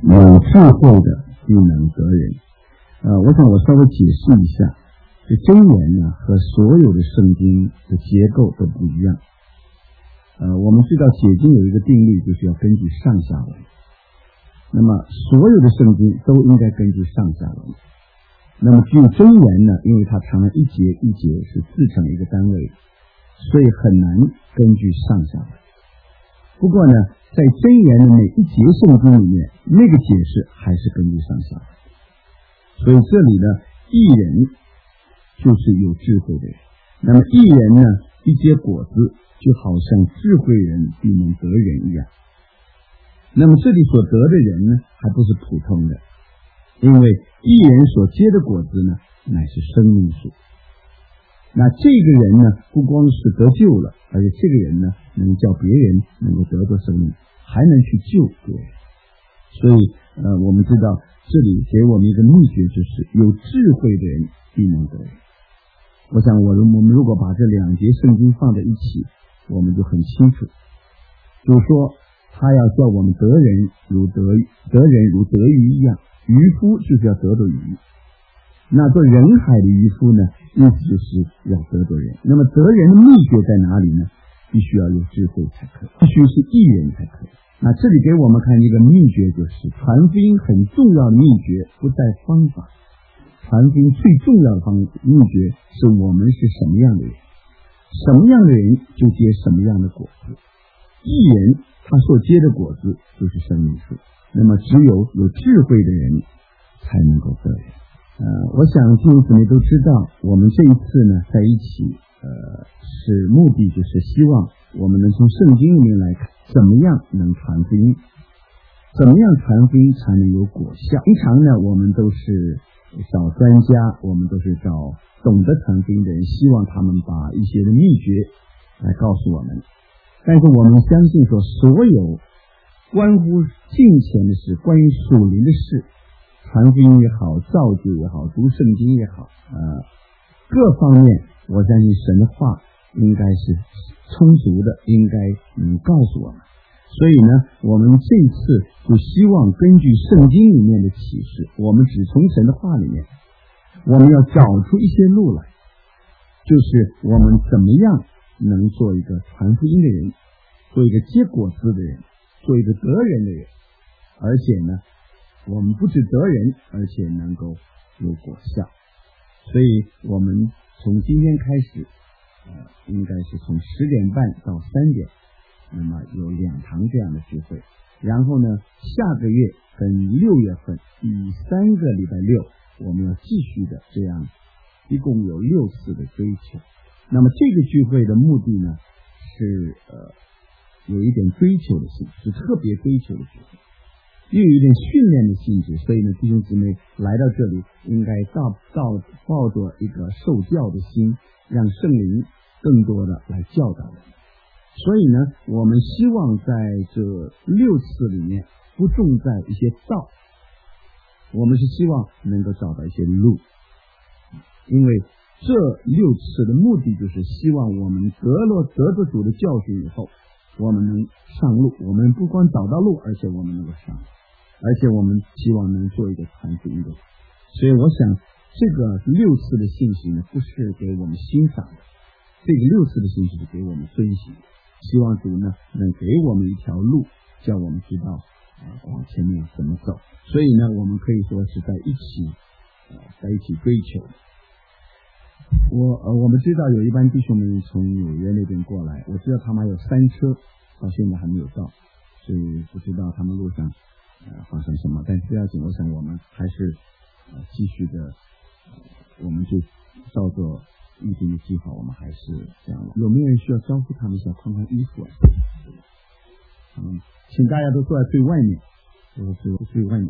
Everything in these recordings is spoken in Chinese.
有智慧的必能得人。我想我稍微解释一下，这箴言呢和所有的圣经的结构都不一样。我们知道解经有一个定律，就是要根据上下文。那么所有的圣经都应该根据上下文。那么只有箴言呢，因为它常常一节一节是自成一个单位，所以很难根据上下文。不过呢，在箴言的每一节圣经里面，那个解释还是根据上下文。所以这里呢，义人就是有智慧的人。那么义人呢，一结果子，就好像智慧人必能得人一样。那么这里所得的人呢，还不是普通的，因为义人所结的果子呢，乃是生命树。那这个人呢，不光是得救了，而且这个人呢，能叫别人能够得到生命，还能去救别人。所以我们知道这里给我们一个秘诀，就是有智慧的人必能得人。我想我们如果把这两节圣经放在一起，我们就很清楚，就是说他要叫我们得人如得鱼一样，渔夫就是要得到鱼。那做人海的渔夫呢，意思就是要得到人。那么得人的秘诀在哪里呢？必须要有智慧才可以，必须是义人才可以。那这里给我们看一个秘诀，就是传福音很重要的秘诀不在方法，传福音最重要的秘诀是我们是什么样的人，什么样的人就结什么样的果子。义人他所结的果子就是生命树，那么只有智慧的人才能够得人。我想弟兄姊妹都知道，我们这一次呢在一起是目的就是希望我们能从圣经里面来看，怎么样能传福音，怎么样传福音才能有果效。平常呢我们都是找专家，我们都是找懂得传福音的人，希望他们把一些的秘诀来告诉我们。但是我们相信说，所有关乎敬虔的事，关于属灵的事，传福音也好，造就也好，读圣经也好，各方面我相信神的话应该是充足的，应该告诉我们。所以呢，我们这次就希望根据圣经里面的启示，我们只从神的话里面，我们要找出一些路来，就是我们怎么样能做一个传福音的人，做一个结果子的人，做一个得人的人，而且呢我们不只得人，而且能够有果效。所以我们从今天开始应该是从10点半到3点，那么有2堂这样的聚会。然后呢，下个月跟6月份第3个礼拜六，我们要继续的这样，一共有6次的追求。那么这个聚会的目的呢，是有一点追求的性质，是特别追求的聚会，又有一点训练的性质。所以呢，弟兄姊妹来到这里，应该抱着一个受教的心，让圣灵更多的来教导人。所以呢，我们希望在这6次里面不重在一些道，我们是希望能够找到一些路。因为这6次的目的就是希望我们得着主的教训以后，我们能上路。我们不光找到路，而且我们能够上路，而且我们希望能做一个传福音的。所以我想这个6次的信息呢，不是给我们欣赏的，这个6次的信息是给我们遵循的。希望主呢能给我们一条路，叫我们知道往前面怎么走。所以呢，我们可以说是在一起追求。我们知道有一班弟兄们从纽约那边过来，我知道他们还有3车，到现在还没有到，所以不知道他们路上发生什么。但是不要紧，我想我们还是继续的，我们就照着预定的计划，我们还是这样了。有没有人需要招呼他们一下，穿穿衣服啊？请大家都坐在最外面，最外面。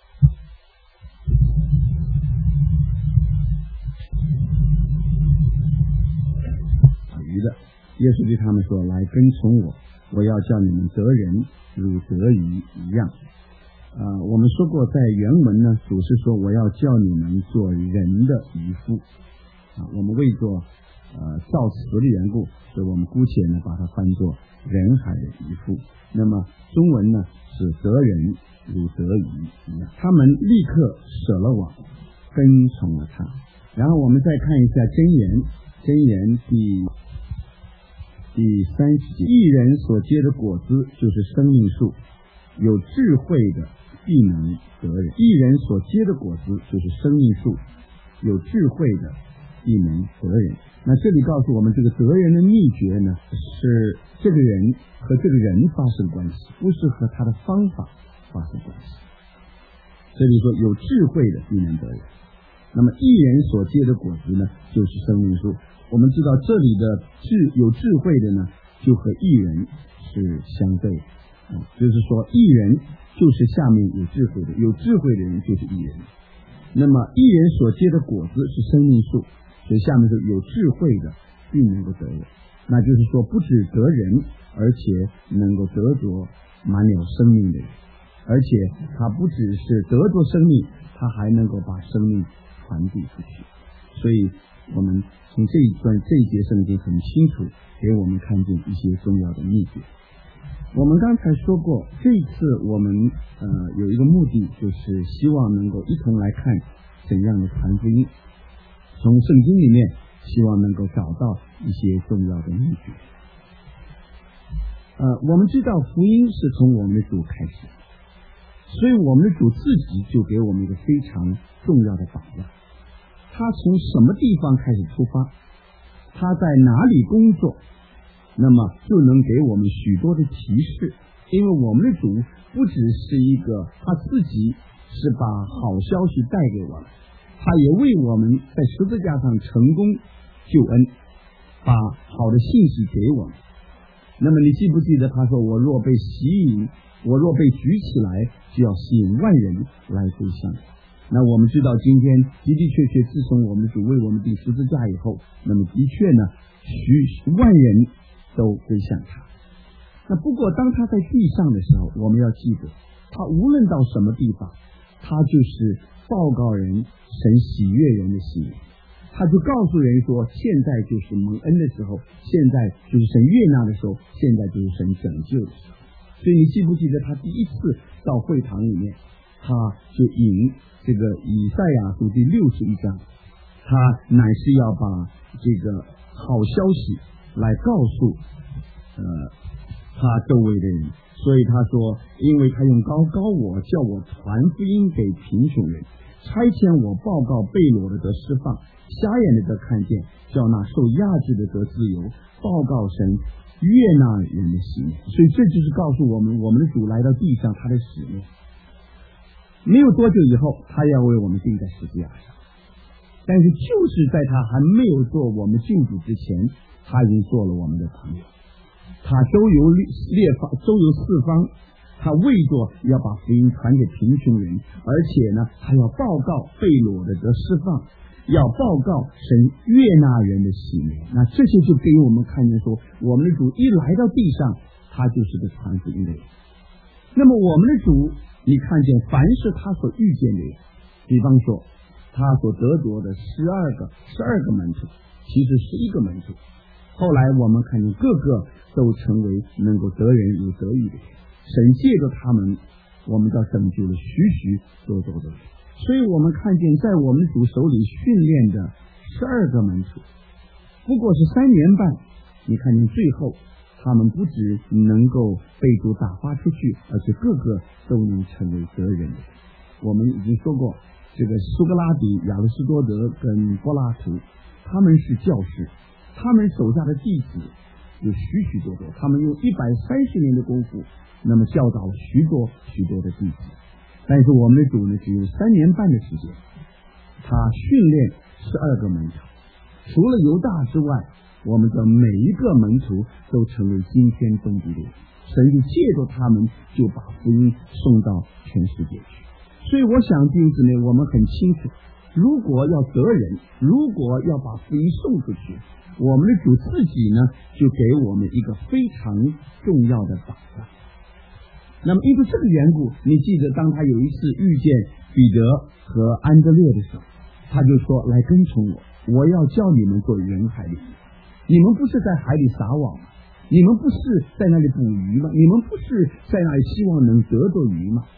耶稣对他们说：“来跟从我，我要叫你们得人如得鱼一样。”我们说过，在原文呢，主是说我要叫你们做人的渔夫。我们为做造词的缘故，所以我们姑且呢把它翻作人海的渔夫。那么中文呢是得人如得鱼一样，他们立刻舍了网，跟从了他。然后我们再看一下箴言第30节，义人所结的果子就是生命树，有智慧的必能得人。义人所结的果子就是生命树，有智慧的必能得人。那这里告诉我们，这个得人的秘诀呢，是这个人和这个人发生关系，不是和他的方法发生关系。这里说有智慧的必能得人。那么义人所结的果子呢，就是生命树。我们知道这里的有智慧的呢，就和义人是相对的，就是说义人就是下面有智慧的，有智慧的人就是义人。那么义人所结的果子是生命树，所以下面是有智慧的并能够得人，那就是说不只得人，而且能够得着满有生命的人，而且他不只是得着生命，他还能够把生命传递出去。所以我们从这一节圣经很清楚给我们看见一些重要的秘诀。我们刚才说过，这一次我们有一个目的，就是希望能够一同来看怎样的传福音，从圣经里面希望能够找到一些重要的秘诀。我们知道福音是从我们的主开始，所以我们的主自己就给我们一个非常重要的榜样。他从什么地方开始出发，他在哪里工作，那么就能给我们许多的提示。因为我们的主不只是一个他自己是把好消息带给我们，他也为我们在十字架上成功救恩，把好的信息给我们。那么你记不记得他说，我若被吸引，我若被举起来，就要吸引万人来归向。那我们知道今天的的确确，自从我们主为我们钉十字架以后，那么的确呢，许万人都归向他。那不过当他在地上的时候，我们要记得，他无论到什么地方，他就是报告人神喜悦人的喜悦，他就告诉人说，现在就是蒙恩的时候，现在就是神悦纳的时候，现在就是神拯救的时候。所以你记不记得他第一次到会堂里面，他就引这个以赛亚书第61章，他乃是要把这个好消息来告诉他周围的人。所以他说，因为他用高我，叫我传福音给贫穷人，差遣我报告被掳的得释放，瞎眼的得看见，叫那受压制的得自由，报告神悦纳人的喜悦。所以这就是告诉我们，我们的主来到地上，他的使命没有多久以后，他要为我们钉在十字架上。但是就是在他还没有做我们救主之前，他已经做了我们的朋友。他周游四方，他为着要把福音传给贫穷人，而且呢，他要报告被掳的得释放，要报告神悦纳人的喜悦。那这些就给我们看见说，我们的主一来到地上，他就是个传福音的人。那么我们的主，你看见凡是他所遇见的人，比方说他所得着的12个门徒，其实11个门徒，后来我们看见个个都成为能够得人如得鱼的人，神借着他们，我们到拯救了许多的人。所以我们看见在我们主手里训练的12个门徒，不过是3年半，你看见最后他们不只能够被主打发出去，而且个个都能成为得人的。我们已经说过，这个苏格拉底、亚里士多德跟柏拉图，他们是教师，他们手下的弟子有许多，他们用130年的功夫，那么教导许多的弟子。但是我们的主呢，只有3年半的时间，他训练12个门徒，除了犹大之外，我们的每一个门徒都成为惊天动地的人，神就借着他们就把福音送到全世界去。所以我想弟兄姊妹，我们很清楚，如果要得人，如果要把福音送出去，我们的主自己呢，就给我们一个非常重要的榜样。那么因为这个缘故，你记得当他有一次遇见彼得和安德烈的时候，他就说，来跟从我，我要叫你们做人海里。你们不是在海里撒网吗？你们不是在那里捕鱼吗？你们不是在那里希望能得着鱼吗？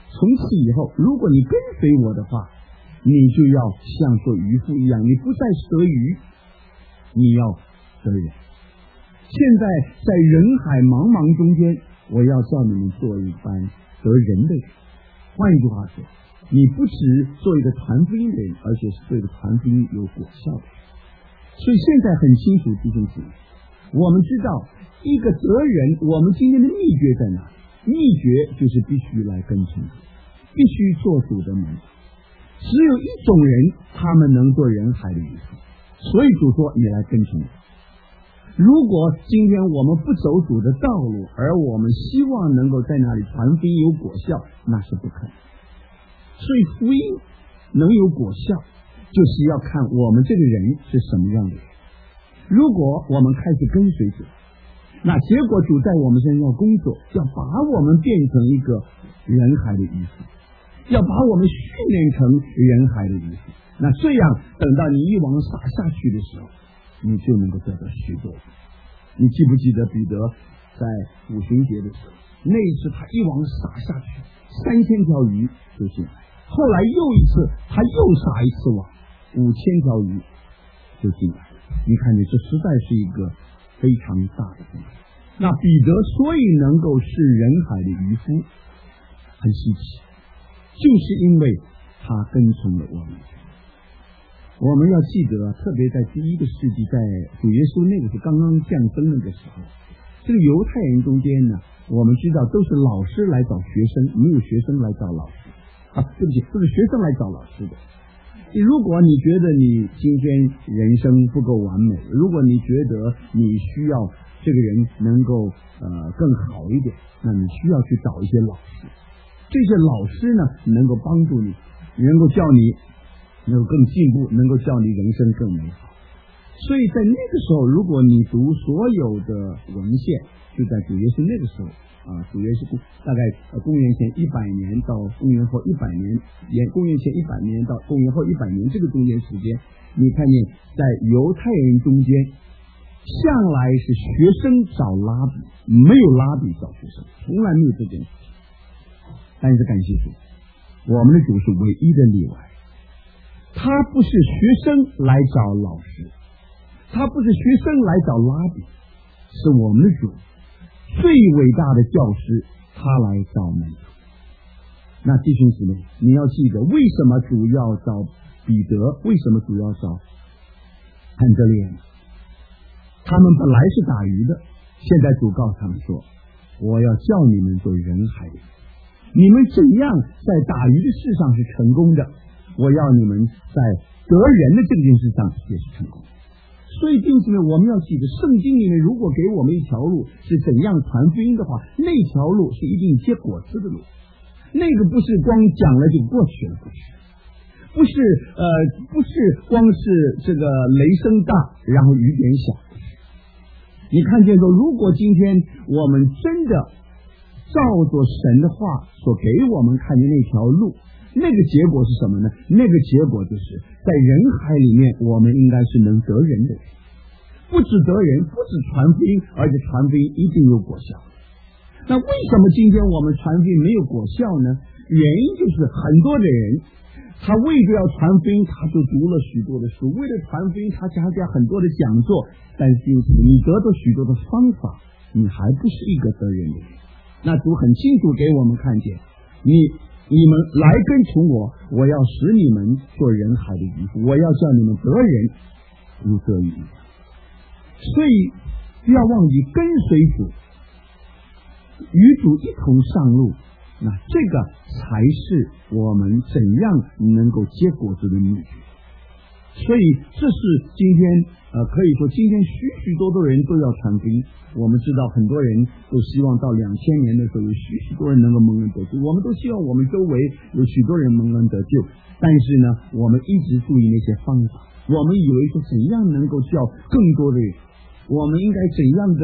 从此以后，如果你跟随我的话，你就要像做渔夫一样，你不再得鱼，你要得人。现在在人海茫茫中间，我要叫你们做一班得人的人。换一句话说，你不只做一个传福音的人，而且是做一个传福音有果效的人。所以现在很清楚弟兄姊妹，我们知道一个得人，我们今天的秘诀在哪？秘诀就是必须来跟从主，必须做主的门。只有一种人，他们能做人海的渔夫。所以主说，你来跟从我。如果今天我们不走主的道路，而我们希望能够在那里传福音有果效，那是不可能。所以福音能有果效，就是要看我们这个人是什么样的人。如果我们开始跟随主，那结果主在我们身上工作，要把我们变成一个人海的渔夫，要把我们训练成人海的渔夫。那这样等到你一网撒下去的时候，你就能够得到许多。你记不记得彼得在五旬节的时候，那一次他一网撒下去，3000条鱼就进来，后来又一次他又撒一次网，5000条鱼就进来。你看见这实在是一个非常大的功劳。那彼得所以能够是人海的渔夫，很稀奇，就是因为他跟从了我们。我们要记得，特别在第一个世纪，在主耶稣那个是刚刚降生那个时候，这个犹太人中间呢，我们知道都是老师来找学生，没有学生来找老师对不起，都是学生来找老师的。如果你觉得你今天人生不够完美，如果你觉得你需要这个人能够更好一点，那你需要去找一些老师。这些老师呢，能够帮助你，能够叫你能够更进步，能够叫你人生更美好。所以在那个时候，如果你读所有的文献，就在主耶稣那个时候主耶稣大概公元前100年到公元后100年，公元前100年到公元后100年这个中间时间，你看见在犹太人中间，向来是学生找拉比，没有拉比找学生，从来没有这件事情。但是感谢主，我们的主是唯一的例外。他不是学生来找老师，他不是学生来找拉比，是我们的主最伟大的教师，他来找门徒。那弟兄姊妹，你要记得，为什么主要找彼得？为什么主要找安德烈呢？他们本来是打鱼的，现在主告诉他们说，我要叫你们做人海的人。你们怎样在打鱼的事上是成功的，我要你们在得人的这件事上也是成功。所以弟兄姊妹，我们要记得，圣经里面如果给我们一条路是怎样传福音的话，那条路是一定结果子的路，那个不是光讲了就过去了，不是光是这个雷声大然后雨点小。你看见说，如果今天我们真的照着神的话所给我们看见那条路，那个结果是什么呢？那个结果就是在人海里面，我们应该是能得人的人，不只得人，不只传福音，而且传福音一定有果效。那为什么今天我们传福音没有果效呢？原因就是很多的人，他为着要传福音，他就读了许多的书，为了传福音，他参加很多的讲座，但是你得到许多的方法，你还不是一个得人的人。那主很清楚给我们看见，你们来跟从我，我要使你们做人海的渔夫，我要叫你们得人如得鱼。所以不要忘记跟随主，与主一同上路，那这个才是我们怎样能够结果子的秘诀。所以这是今天可以说今天许多人都要传福音。我们知道很多人都希望到2000年的时候有许多人能够蒙恩得救，我们都希望我们周围有许多人蒙恩得救。但是呢，我们一直注意那些方法，我们以为说怎样能够叫更多的人，我们应该怎样的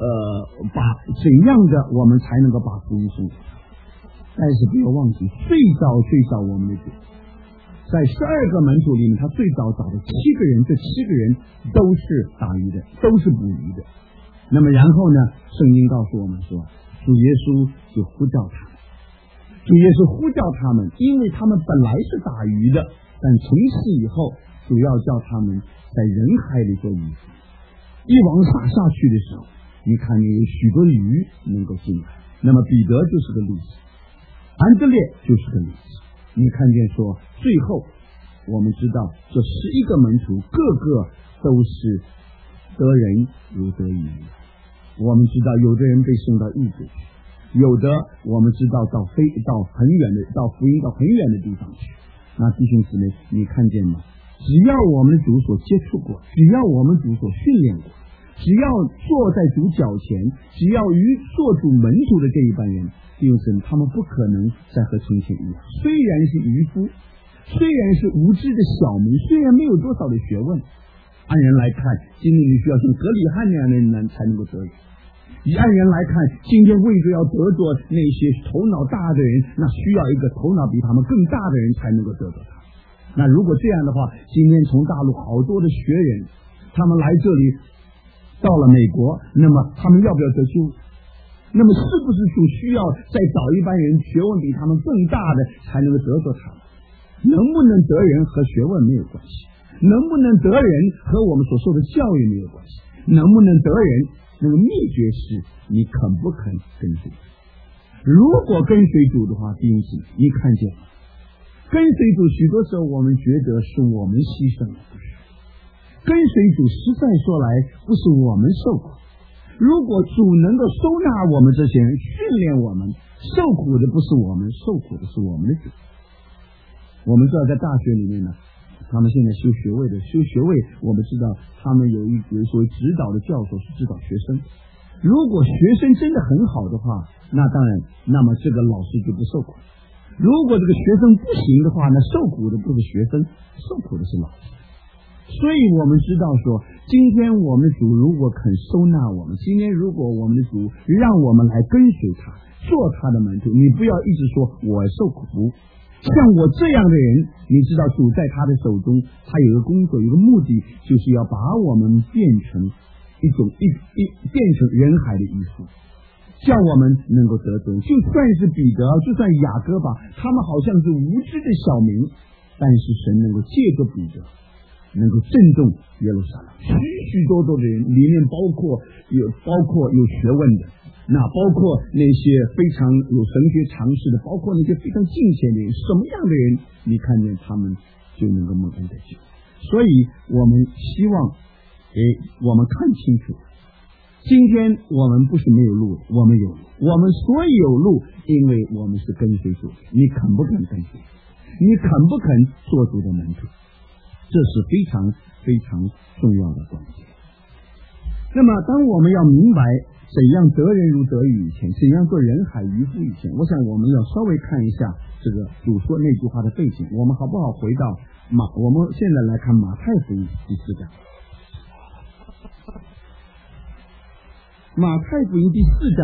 我们才能够把福音送出。但是不要忘记，最早我们的主在12个门徒里面，他最早找的7个人，这7个人都是打鱼的，都是捕鱼的。那么然后呢，圣经告诉我们说，主耶稣就呼召他们， 主耶稣呼叫他们，因为他们本来是打鱼的，但从此以后主要叫他们在人海里做渔夫。一网撒下去的时候，你看见有许多鱼能够进来，那么彼得就是个例子，安德烈就是个例子。你看见说最后我们知道这11个门徒个个都是得人如得鱼。我们知道有的人被送到异国，有的我们知道到福音到很远的地方去。那弟兄姊妹，你看见吗？只要我们的主所接触过，只要我们主所训练过，只要坐在主脚前，只要做主门徒的这一班人，弟兄姊妹，他们不可能再和从前一样。虽然是渔夫，虽然是无知的小民，虽然没有多少的学问，按人来看，今天你需要像格里汉那样的人才能够得人。以按人来看，今天为着要得着那些头脑大的人，那需要一个头脑比他们更大的人才能够得着他。那如果这样的话，今天从大陆好多的学人，他们来这里到了美国，那么他们要不要得救？那么是不是主需要再找一班人学问比他们更大的才能够得着他们？能不能得人和学问没有关系，能不能得人和我们所受的教育没有关系，能不能得人那个秘诀是你肯不肯跟随。如果跟随主的话，弟兄姊妹，你看见了跟随主许多时候我们觉得是我们牺牲了，不是。跟随主实在说来不是我们受苦，如果主能够收纳我们这些人，训练我们，受苦的不是我们，受苦的是我们的主。我们知道在大学里面呢，他们现在修学位，我们知道他们有所谓指导的教授是指导学生。如果学生真的很好的话，那当然，那么这个老师就不受苦。如果这个学生不行的话，那受苦的不是学生，受苦的是老师。所以我们知道说，今天我们的主如果肯收纳我们，今天如果我们的主让我们来跟随他，做他的门徒，你不要一直说我受苦。像我这样的人，你知道主在他的手中，他有一个工作，有一个目的，就是要把我们变成变成人海的渔夫，叫我们能够得着。就算是彼得，就算雅各吧，他们好像是无知的小民，但是神能够借着彼得能够震动耶路撒冷，许多的人里面包括有学问的，那包括那些非常有神学常识的，包括那些非常敬虔的人，什么样的人你看见他们就能够蒙恩得救。所以我们希望我们看清楚，今天我们不是没有路，我们有路，我们所以有路，因为我们是跟随主。你肯不肯跟随？你肯不肯做主的门徒？这是非常非常重要的关键。那么当我们要明白怎样得人如得鱼以前，怎样做人海渔夫以前，我想我们要稍微看一下这个主说那句话的背景。我们好不好回到我们现在来看马太福音第4章。马太福音第4章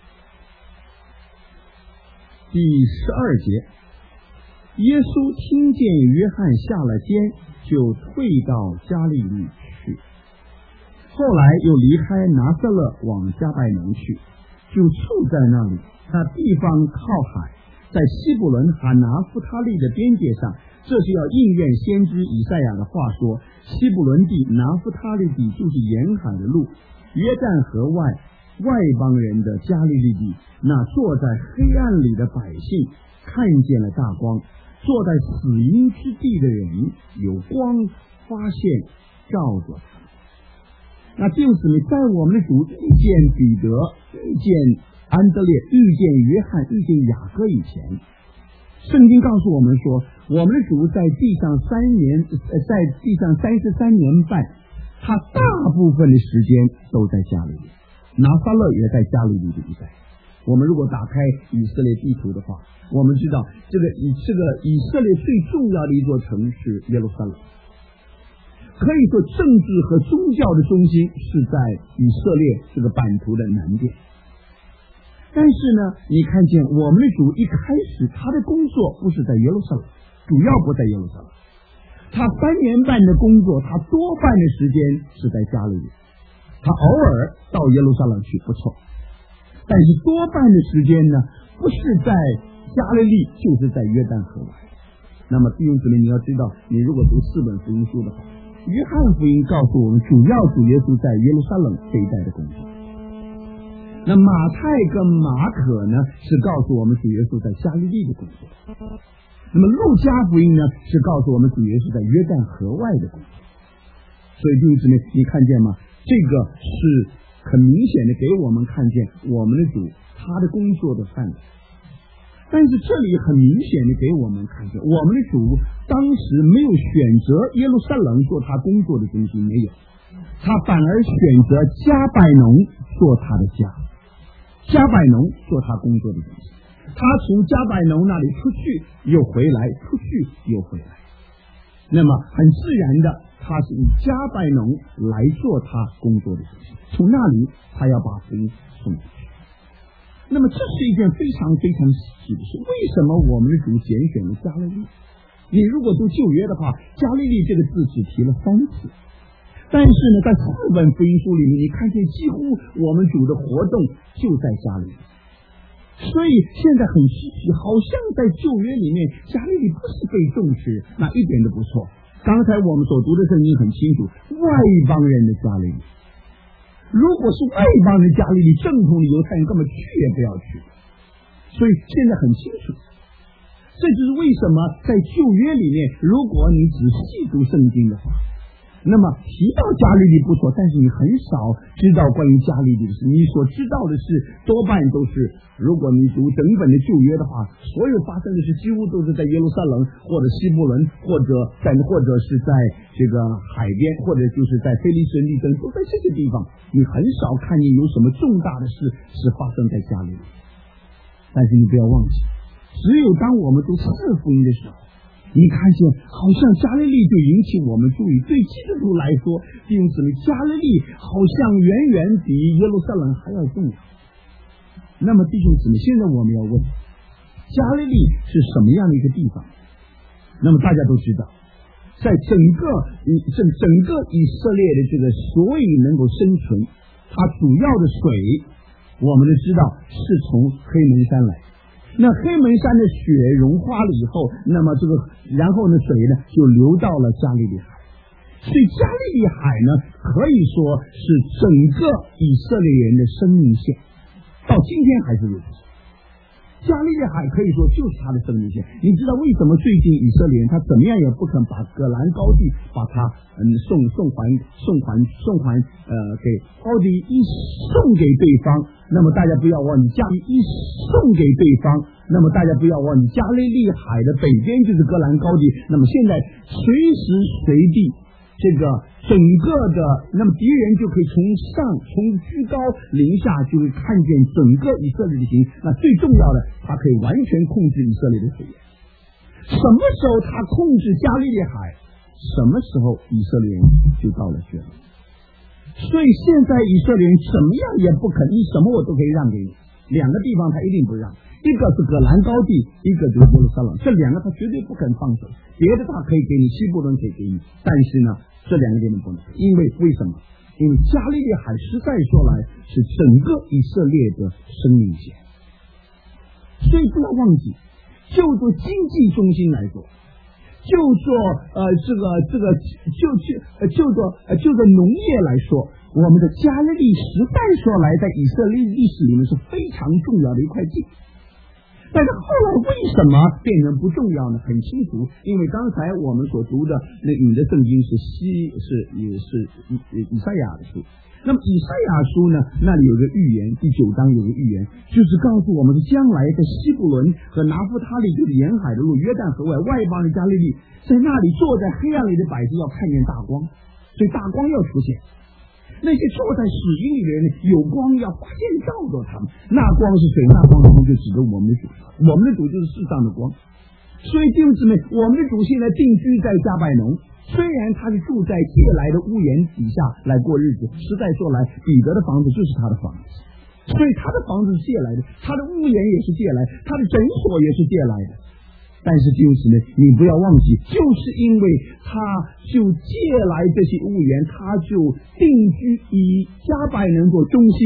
第12节，耶稣听见约翰下了监，就退到加利利去。后来又离开拿撒勒往加百农去，就住在那里。那地方靠海，在西布伦和拿弗他利的边界上。这是要应验先知以赛亚的话说，西布伦地、拿弗他利地就是沿海的路，约旦河外邦人的加利利地。那坐在黑暗里的百姓看见了大光，坐在死荫之地的人有光发现照着他。那弟兄姊妹，在我们的主遇见彼得、遇见安德烈、遇见约翰、遇见雅各以前，圣经告诉我们说，我们的主在地上33年半，他大部分的时间都在加利利，拿撒勒也在加利利的一带。我们如果打开以色列地图的话，我们知道这个以色列最重要的一座城市耶路撒冷，可以说政治和宗教的中心是在以色列这个版图的南边。但是呢，你看见我们的主一开始他的工作不是在耶路撒冷，主要不在耶路撒冷，他3年半的工作，他多半的时间是在加利利，他偶尔到耶路撒冷去不错，但是多半的时间呢，不是在加利利就是在约旦河外。那么弟兄姊妹，你要知道，你如果读4本福音书的话，约翰福音告诉我们，主要主耶稣在耶路撒冷这一带的工作。那马太跟马可呢，是告诉我们主耶稣在加利利的工作。那么路加福音呢，是告诉我们主耶稣在约旦河外的工作。所以弟兄姊妹，你看见吗？这个是很明显的给我们看见我们的主他的工作的范围。但是这里很明显的给我们看见，我们的主当时没有选择耶路撒冷做他工作的中心，没有，他反而选择加百农做他的家，加百农做他工作的中心。他从加百农那里出去又回来，出去又回来。那么很自然的，他是以加百农来做他工作的中心，从那里他要把福音送出去。那么这是一件非常非常喜的事。为什么我们的主拣选了加利利？你如果读旧约的话，加利利这个字只提了3次，但是呢，在4本福音书里面，你看见几乎我们主的活动就在加利利。所以现在很稀奇，好像在旧约里面加利利不是被重视，那一点都不错。刚才我们所读的圣经很清楚，外邦人的加利利，如果是外邦人加利利，正统的犹太人根本去也不要去。所以现在很清楚，这就是为什么在旧约里面，如果你仔细读圣经的话，那么提到加利利不错，但是你很少知道关于加利利的事。你所知道的事多半都是，如果你读整本的旧约的话，所有发生的事几乎都是在耶路撒冷或者希伯伦，或者是在这个海边，或者就是在非利士人地震，都在这些地方。你很少看见有什么重大的事是发生在加利利。但是你不要忘记，只有当我们读4福音的时候，你看见好像加利利就引起我们注意。对基督徒来说，弟兄姊妹，加利利好像远远比耶路撒冷还要重要。那么弟兄姊妹，现在我们要问，加利利是什么样的一个地方？那么大家都知道，在整个以色列的这个所以能够生存，它主要的水我们都知道是从黑门山来。那黑门山的雪融化了以后，那么然后呢，水呢就流到了加利利海。所以加利利海呢，可以说是整个以色列人的生命线，到今天还是如此。加利利海可以说就是他的生命线。你知道为什么最近以色列人他怎么样也不肯把戈兰高地把它送给高地一送给对方？那么大家不要忘记，加利一送给对方，那么大家不要忘记，加利利海的北边就是戈兰高地。那么现在随时随地这个整个的，那么敌人就可以从居高临下就会看见整个以色列的行。那最重要的，他可以完全控制以色列的水源。什么时候他控制加利利海，什么时候以色列人就到了绝路。所以现在以色列人怎么样也不肯，你什么我都可以让给你。2个地方他一定不让，一个是戈兰高地，一个就是耶路撒冷，这2个他绝对不肯放手。别的他可以给你，希伯伦可以给你，但是呢，这2个地方不能。因为为什么？因为加利利海实在说来是整个以色列的生命线。所以不要忘记，就做经济中心来说，就做农业来说，我们的加利利实在说来在以色列历史里面是非常重要的一块地。但是后来为什么变成不重要呢？很清楚，因为刚才我们所读的那引的圣经是以赛亚的书。那么以赛亚书呢，那里有个预言，第9章有个预言，就是告诉我们将来在希伯伦和拿弗他利，就是沿海的路，约旦河外外邦的加利利，在那里坐在黑暗里的百姓要看见大光，所以大光要出现。那些坐在死荫里的人有光要发现照着他们，那光是谁？那光就指着我们的主，我们的主就是世上的光。所以弟兄姊妹，我们的主现在定居在加百农，虽然他是住在借来的屋檐底下来过日子，实在说来，彼得的房子就是他的房子，所以他的房子是借来的，他的屋檐也是借来，他的诊所也是借来的。但是弟兄姊妹，你不要忘记，就是因为他就借来这些屋檐，他就定居以加百农做中心，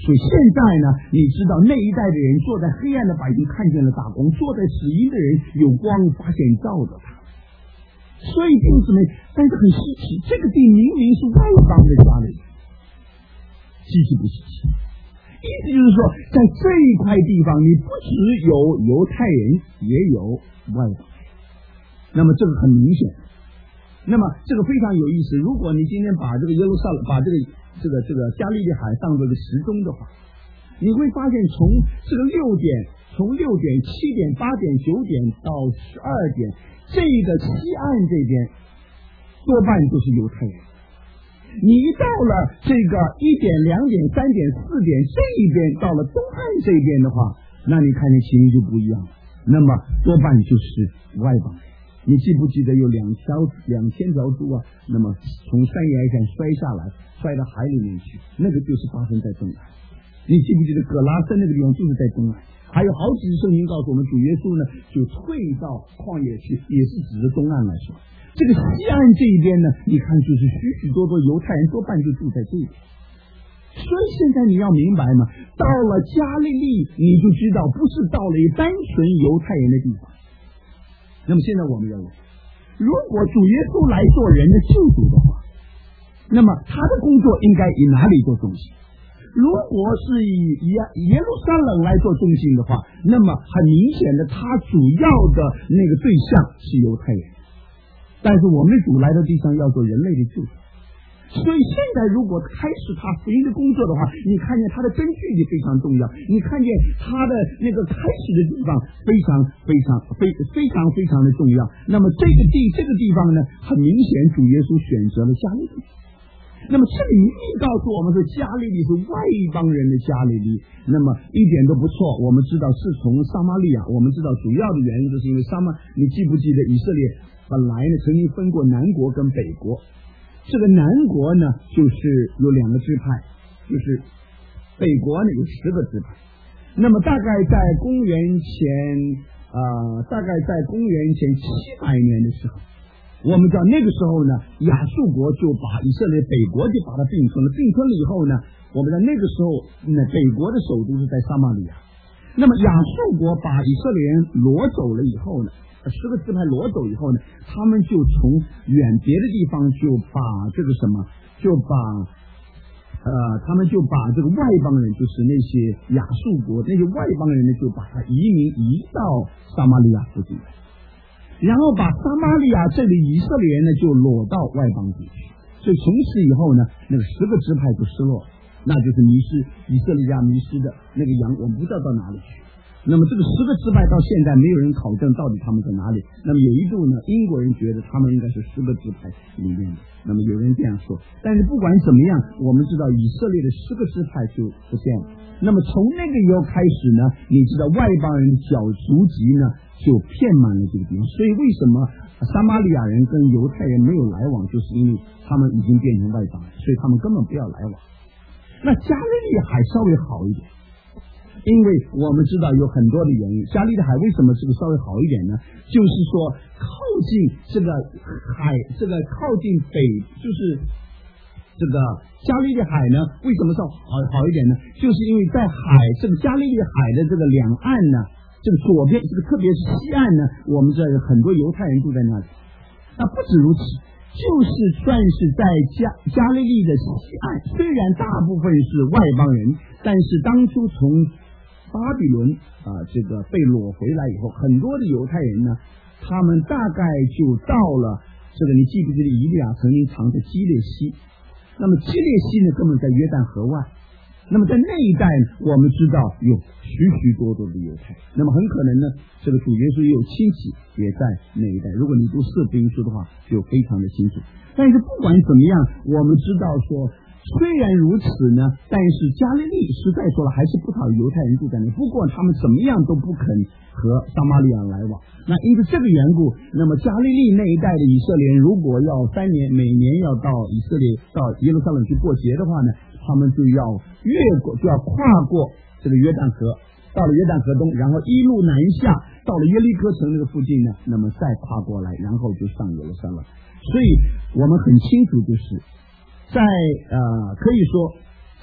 所以现在呢，你知道那一代的人坐在黑暗的百姓看见了大光，坐在死荫的人有光发现照着他。所以弟兄姊妹，但是很稀奇，这个地明明是外邦的家里，稀奇不稀奇？意思就是说，在这一块地方，你不只有犹太人，也有外邦人。那么这个很明显。那么这个非常有意思。如果你今天把这个耶路撒冷，把这个加利利海当作一个时钟的话，你会发现从这个6点、7点、8点、9点到12点，这个西岸这边多半都是犹太人。你一到了这个1点、2点、3点、4点这一边，到了东岸这边的话，那你看见情形就不一样了。那么多半就是外邦人。你记不记得有2000条猪啊？那么从山崖上摔下来，摔到海里面去，那个就是发生在东岸。你记不记得葛拉森那个地方就是在东岸？还有好几次圣经告诉我们，主耶稣呢就退到旷野去，也是指着东岸来说。这个西岸这一边呢，你看就是许多犹太人多半就住在这里。所以现在你要明白嘛，到了加利利，你就知道不是到了一单纯犹太人的地方。那么现在我们认为，如果主耶稣来做人的救主的话，那么他的工作应该以哪里做中心？如果是以耶路撒冷来做中心的话，那么很明显的，他主要的那个对象是犹太人。但是我们主来到地上要做人类的救主，所以现在如果开始他福音的工作的话，你看见他的根据也非常重要，你看见他的那个开始的地方非常的重要。那么这个地方呢，很明显主耶稣选择了加利利。那么这里明明告诉我们说加利利是外邦人的加利利，那么一点都不错。我们知道是从撒玛利亚，我们知道主要的原因就是因为你记不记得以色列本来呢曾经分过南国跟北国，这个南国呢就是有2个支派，就是北国呢有10个支派。那么大概在公元前700年的时候，我们知道那个时候呢，亚述国就把以色列北国就把它并吞了。并吞了以后呢，我们在那个时候，北国的首都是在撒玛利亚。那么亚述国把以色列人掳走了以后呢，10个支派掳走以后呢，他们就从远别的地方就把这个他们就把这个外邦人，就是那些亚述国那些外邦人呢，就把他移到撒玛利亚附近来。然后把撒玛利亚这里以色列人呢就掳到外邦地区，所以从此以后呢，那个10个支派就失落，那就是以色列家迷失的那个羊，我们不知道到哪里去。那么这个10个支派到现在没有人考证到底他们在哪里。那么有一度呢，英国人觉得他们应该是10个支派里面的，那么有人这样说。但是不管怎么样，我们知道以色列的10个支派就不见了。那么从那个以后开始呢，你知道外邦人的脚足迹呢就遍满了这个地方。所以为什么撒玛利亚人跟犹太人没有来往，就是因为他们已经变成外邦人，所以他们根本不要来往。那加利利海稍微好一点，因为我们知道有很多的原因。加利利海为什么这个稍微好一点呢？就是说靠近这个海，这个靠近北，就是这个加利利海呢，为什么说好一点呢？就是因为在这个加利利海的这个两岸呢，这个左边，这个特别是西岸呢，我们知道有很多犹太人住在那里。那不止如此，就是算是在加利利的西岸，虽然大部分是外邦人，但是当初从巴比伦这个被掳回来以后，很多的犹太人呢，他们大概就到了这个，你记不记得以利亚曾经藏在基列西？那么基列西呢，根本在约旦河外。那么在那一带呢，我们知道有许多的犹太，那么很可能呢，这个主耶稣也有亲戚也在那一带。如果你读四福音书的话，就非常的清楚。但是不管怎么样，我们知道说，虽然如此呢，但是加利利实在说了还是不少犹太人住在那，不过他们怎么样都不肯和撒玛利亚来往。那因为这个缘故，那么加利利那一带的以色列人如果要每年要到以色列到耶路撒冷去过节的话呢，他们就要跨过这个约旦河，到了约旦河东，然后一路南下，到了耶利哥城那个附近呢，那么再跨过来，然后就上耶路撒冷。所以我们很清楚，就是在可以说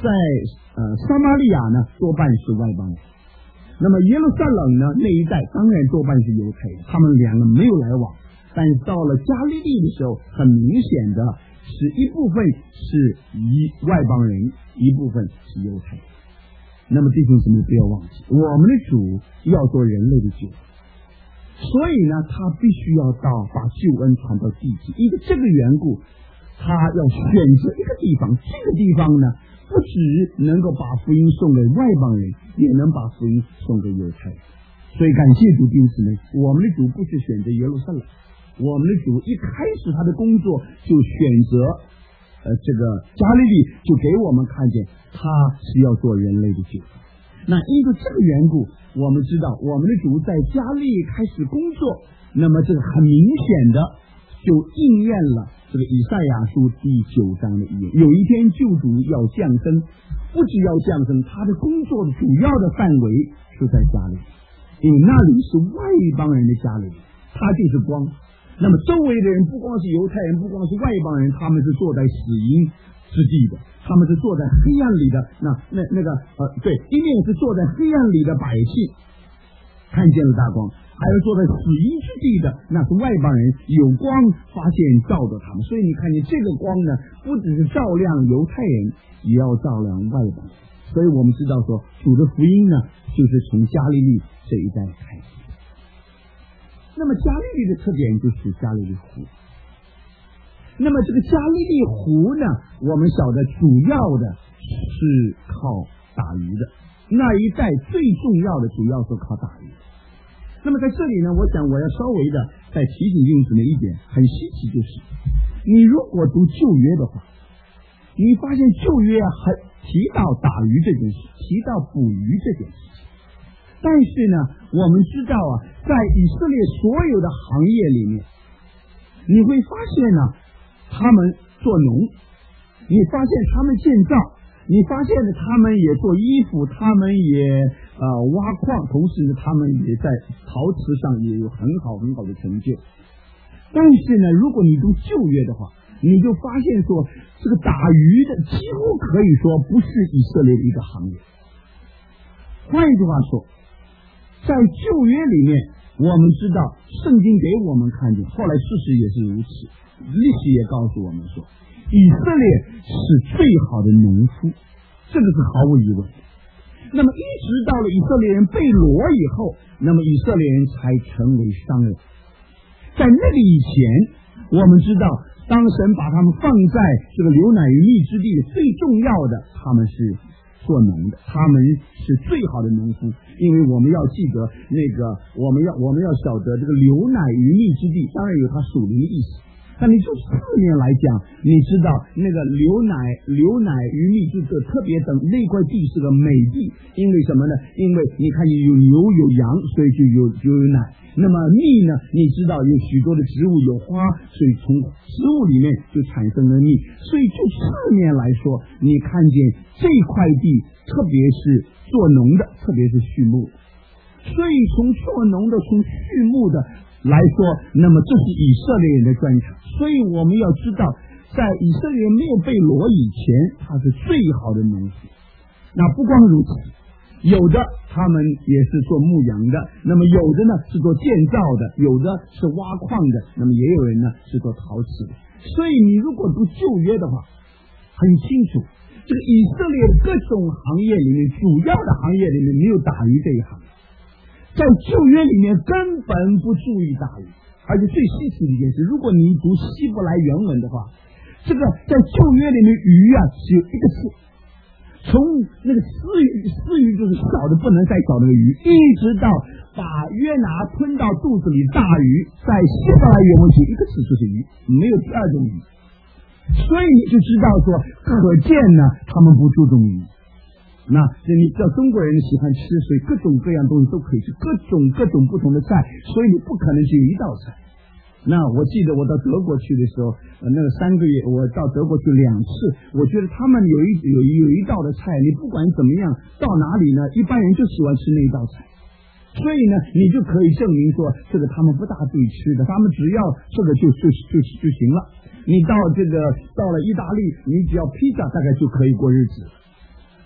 在撒玛利亚呢多半是外邦人，那么耶路撒冷呢那一带当然多半是犹太人，他们两个没有来往。但是到了加利利的时候，很明显的是一部分是外邦人，一部分是犹太人。那么弟兄姊妹不要忘记，我们的主要做人类的救，所以呢他必须要把救恩传到地极。因为这个缘故，他要选择一个地方，这个地方呢不只能够把福音送给外邦人，也能把福音送给犹太人。所以感谢主，弟兄姊妹，我们的主不是选择耶路撒冷，我们的主一开始他的工作就选择这个加利利，就给我们看见他是要做人类的救。那因为这个缘故，我们知道我们的主在加利利开始工作，那么这个很明显的就应验了这个以赛亚书第9章的预言，有一天救主要降生，不只要降生，他的工作的主要的范围是在加利利，因为那里是外邦人的加利利，他就是光。那么周围的人不光是犹太人，不光是外邦人，他们是坐在死荫之地的，他们是坐在黑暗里的。一面是坐在黑暗里的百姓看见了大光，还有坐在死荫之地的，那是外邦人，有光发现照着他们。所以你看见这个光呢，不只是照亮犹太人，也要照亮外邦人。所以我们知道说，主的福音呢，就是从加利利这一带开始。那么加利利的特点就是加利利湖。那么这个加利利湖呢，我们晓得主要的是靠打鱼的，那一带最重要的主要是靠打鱼。那么在这里呢，我想我要稍微的再提醒弟兄姊妹一点，很稀奇，就是你如果读旧约的话，你发现旧约还提到打鱼这件事，提到捕鱼这件事情。但是呢，我们知道啊，在以色列所有的行业里面，你会发现呢，他们做农，你发现他们建造，你发现呢，他们也做衣服，他们也挖矿，同时呢，他们也在陶瓷上也有很好的成就。但是呢，如果你读旧约的话，你就发现说，这个打鱼的几乎可以说不是以色列的一个行业。换一句话说，在旧约里面，我们知道圣经给我们看见，后来事实也是如此，历史也告诉我们说，以色列是最好的农夫，这个是毫无疑问。那么一直到了以色列人被掳以后，那么以色列人才成为商人。在那个以前，我们知道当神把他们放在这个流奶与蜜之地，最重要的他们是做农的，他们是最好的农夫。因为我们要记得我们要晓得这个流奶与蜜之地当然有它属灵的意思，但你就字面来讲，你知道那个流奶与蜜之地，特别等那块地是个美地，因为什么呢？因为你看有牛有羊，所以就有奶。那么蜜呢，你知道有许多的植物有花，所以从植物里面就产生了蜜。所以就侧面来说，你看见这块地，特别是做农的，特别是畜牧，所以从做农的，从畜牧的来说，那么这是以色列人的专长。所以我们要知道，在以色列人没有被掳以前，他是最好的农夫。那不光如此，有的他们也是做牧羊的，那么有的呢是做建造的，有的是挖矿的，那么也有人呢是做陶瓷的。所以你如果读旧约的话，很清楚，这个以色列的各种行业里面，主要的行业里面没有打鱼这一行，在旧约里面根本不注意打鱼。而且最稀奇的一件事，如果你读希伯来原文的话，这个在旧约里面鱼啊只有一个字，从那个私鱼就是小的不能再小的鱼，一直到把约拿吞到肚子里大鱼，在希伯来原文里一个字就是鱼，没有第二种鱼。所以你就知道说，可见呢他们不注重鱼。那你知道中国人喜欢吃，所以各种各样东西都可以吃，各种不同的菜，所以你不可能只有一道菜。那我记得我到德国去的时候，那个3个月我到德国去2次，我觉得他们有一道的菜，你不管怎么样到哪里呢，一般人就喜欢吃那一道菜。所以呢，你就可以证明说，这个他们不大对吃的，他们只要这个就行了。你到了意大利，你只要披萨大概就可以过日子。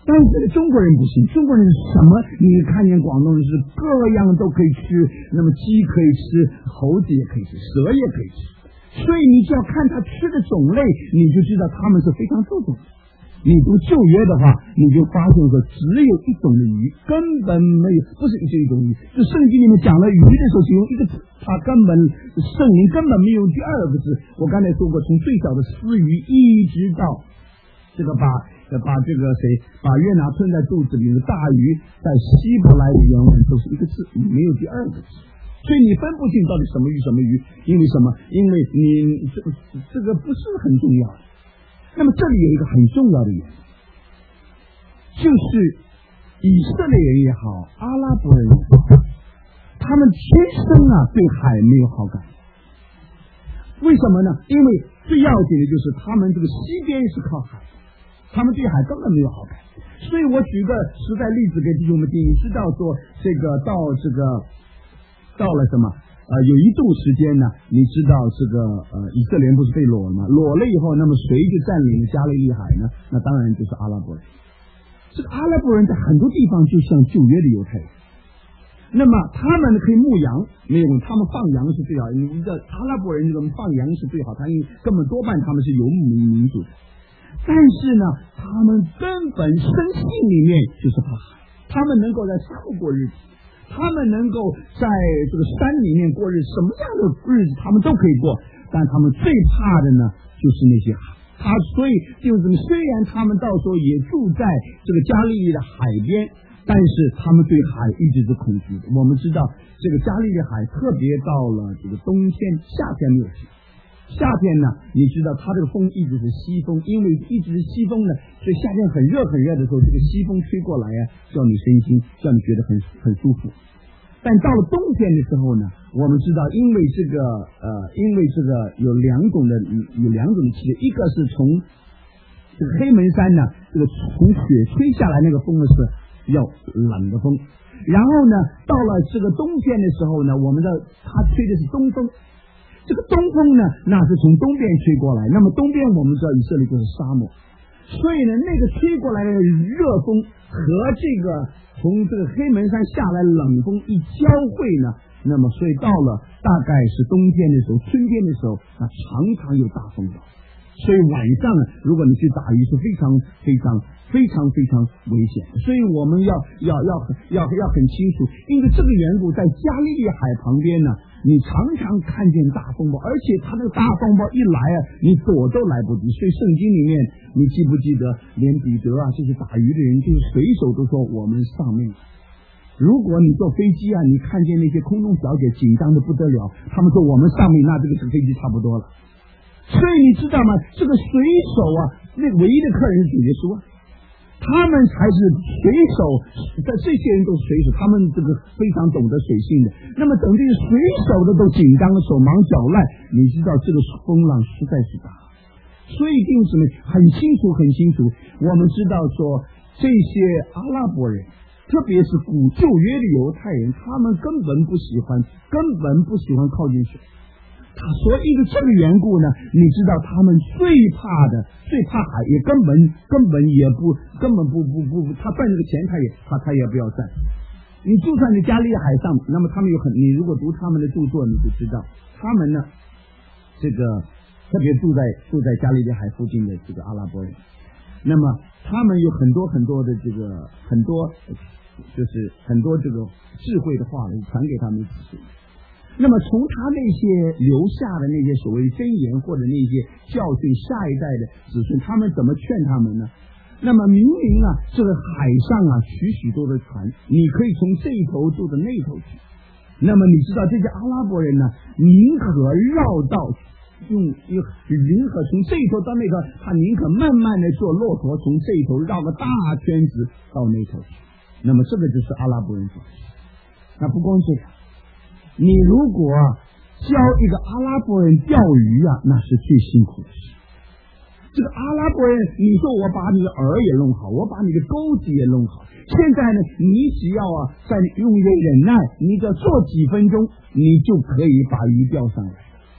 但是中国人不行，中国人是什么？你看见广东人是各样都可以吃，那么鸡可以吃，猴子也可以吃，蛇也可以吃，所以你只要看他吃的种类，你就知道他们是非常注重的。你读旧约的话，你就发现说只有一种的鱼，根本没有，不是只有一种鱼。就圣经里面讲了鱼的时候，只用一个字，它根本圣灵根本没有第二个字。我刚才说过，从最小的丝鱼一直到这个把这个把约拿吞在肚子里的大鱼，在希伯来的原文都是一个字，没有第二个字。所以你分不清到底什么鱼什么鱼，因为什么？因为你这个不是很重要的。那么这里有一个很重要的原因，就是以色列人也好，阿拉伯人也好，他们天生对海没有好感。为什么呢？因为最要紧的就是他们这个西边是靠海，他们对海根本没有好感。所以我举个实在例子给弟兄们听，你知道说这个到了什么？有一度时间呢，你知道这个以色列人不是被掳了吗？掳了以后，那么谁就占领了加利利海呢？那当然就是阿拉伯人。这个阿拉伯人在很多地方就像旧约的犹太人，那么他们可以牧羊，没有，他们放羊是最好。你知道阿拉伯人这种放羊是最好，他根本多半他们是游牧民族的。但是呢，他们根本生性里面就是怕海，他们能够在沙漠过日子。他们能够在这个山里面过日子，什么样的日子他们都可以过，但他们最怕的呢，就是那些海。所以就是虽然他们到时候也住在这个加利利的海边，但是他们对海一直是恐惧的。我们知道这个加利利海特别到了这个冬天，夏天没有事。夏天呢，你知道它这个风一直是西风，因为一直是西风呢，所以夏天很热很热的时候，这个西风吹过来叫你身心，叫你觉得很舒服。但到了冬天的时候呢，我们知道因为这个有两种的气流，一个是从这个黑门山呢，这个从雪吹下来那个风呢是要冷的风，然后呢到了这个冬天的时候呢，我们的它吹的是东风。这个东风呢，那是从东边吹过来。那么东边我们知道以色列就是沙漠，所以呢，那个吹过来的热风和这个从这个黑门山下来冷风一交汇呢，那么所以到了大概是冬天的时候、春天的时候，那常常有大风暴。所以晚上呢，如果你去打鱼是非常危险的。所以我们要很清楚，因为这个缘故，在加利利海旁边呢，你常常看见大风暴，而且它那个大风暴一来你躲都来不及。所以圣经里面，你记不记得，连彼得这些打鱼的人，就是随手都说我们上面。如果你坐飞机你看见那些空中小姐紧张的不得了，他们说我们上面，那这个飞机差不多了。所以你知道吗？这个水手那唯一的客人是主耶稣他们才是水手，这些人都是水手，他们这个非常懂得水性的。那么等这些水手的都紧张的手忙脚乱，你知道这个风浪实在是大。所以弟兄姊妹很清楚，我们知道说这些阿拉伯人，特别是古旧约的犹太人，他们根本不喜欢靠近水。所以因为这个缘故呢，你知道他们最怕海，也根本不，他赚这个钱他也不要赚。你就算在加利利海上，那么他们你如果读他们的著作，你就知道他们呢，这个特别住在加利利海附近的这个阿拉伯人，那么他们有很多的这个很多这个智慧的话传给他们子孙。那么从他那些留下的那些所谓箴言或者那些教训下一代的子孙，他们怎么劝他们呢？那么明明这个海上许多的船，你可以从这一头坐到那头去。那么你知道这些阿拉伯人呢，宁可绕道宁可从这一头到那头，他宁可慢慢的坐骆驼从这一头绕个大圈子到那头去。那么这个就是阿拉伯人做的。那不光这个，你如果教一个阿拉伯人钓鱼那是最辛苦的事。这个阿拉伯人，你说我把你的饵也弄好，我把你的钩子也弄好，现在呢，你只要在用一个忍耐，你只要做几分钟，你就可以把鱼钓上来。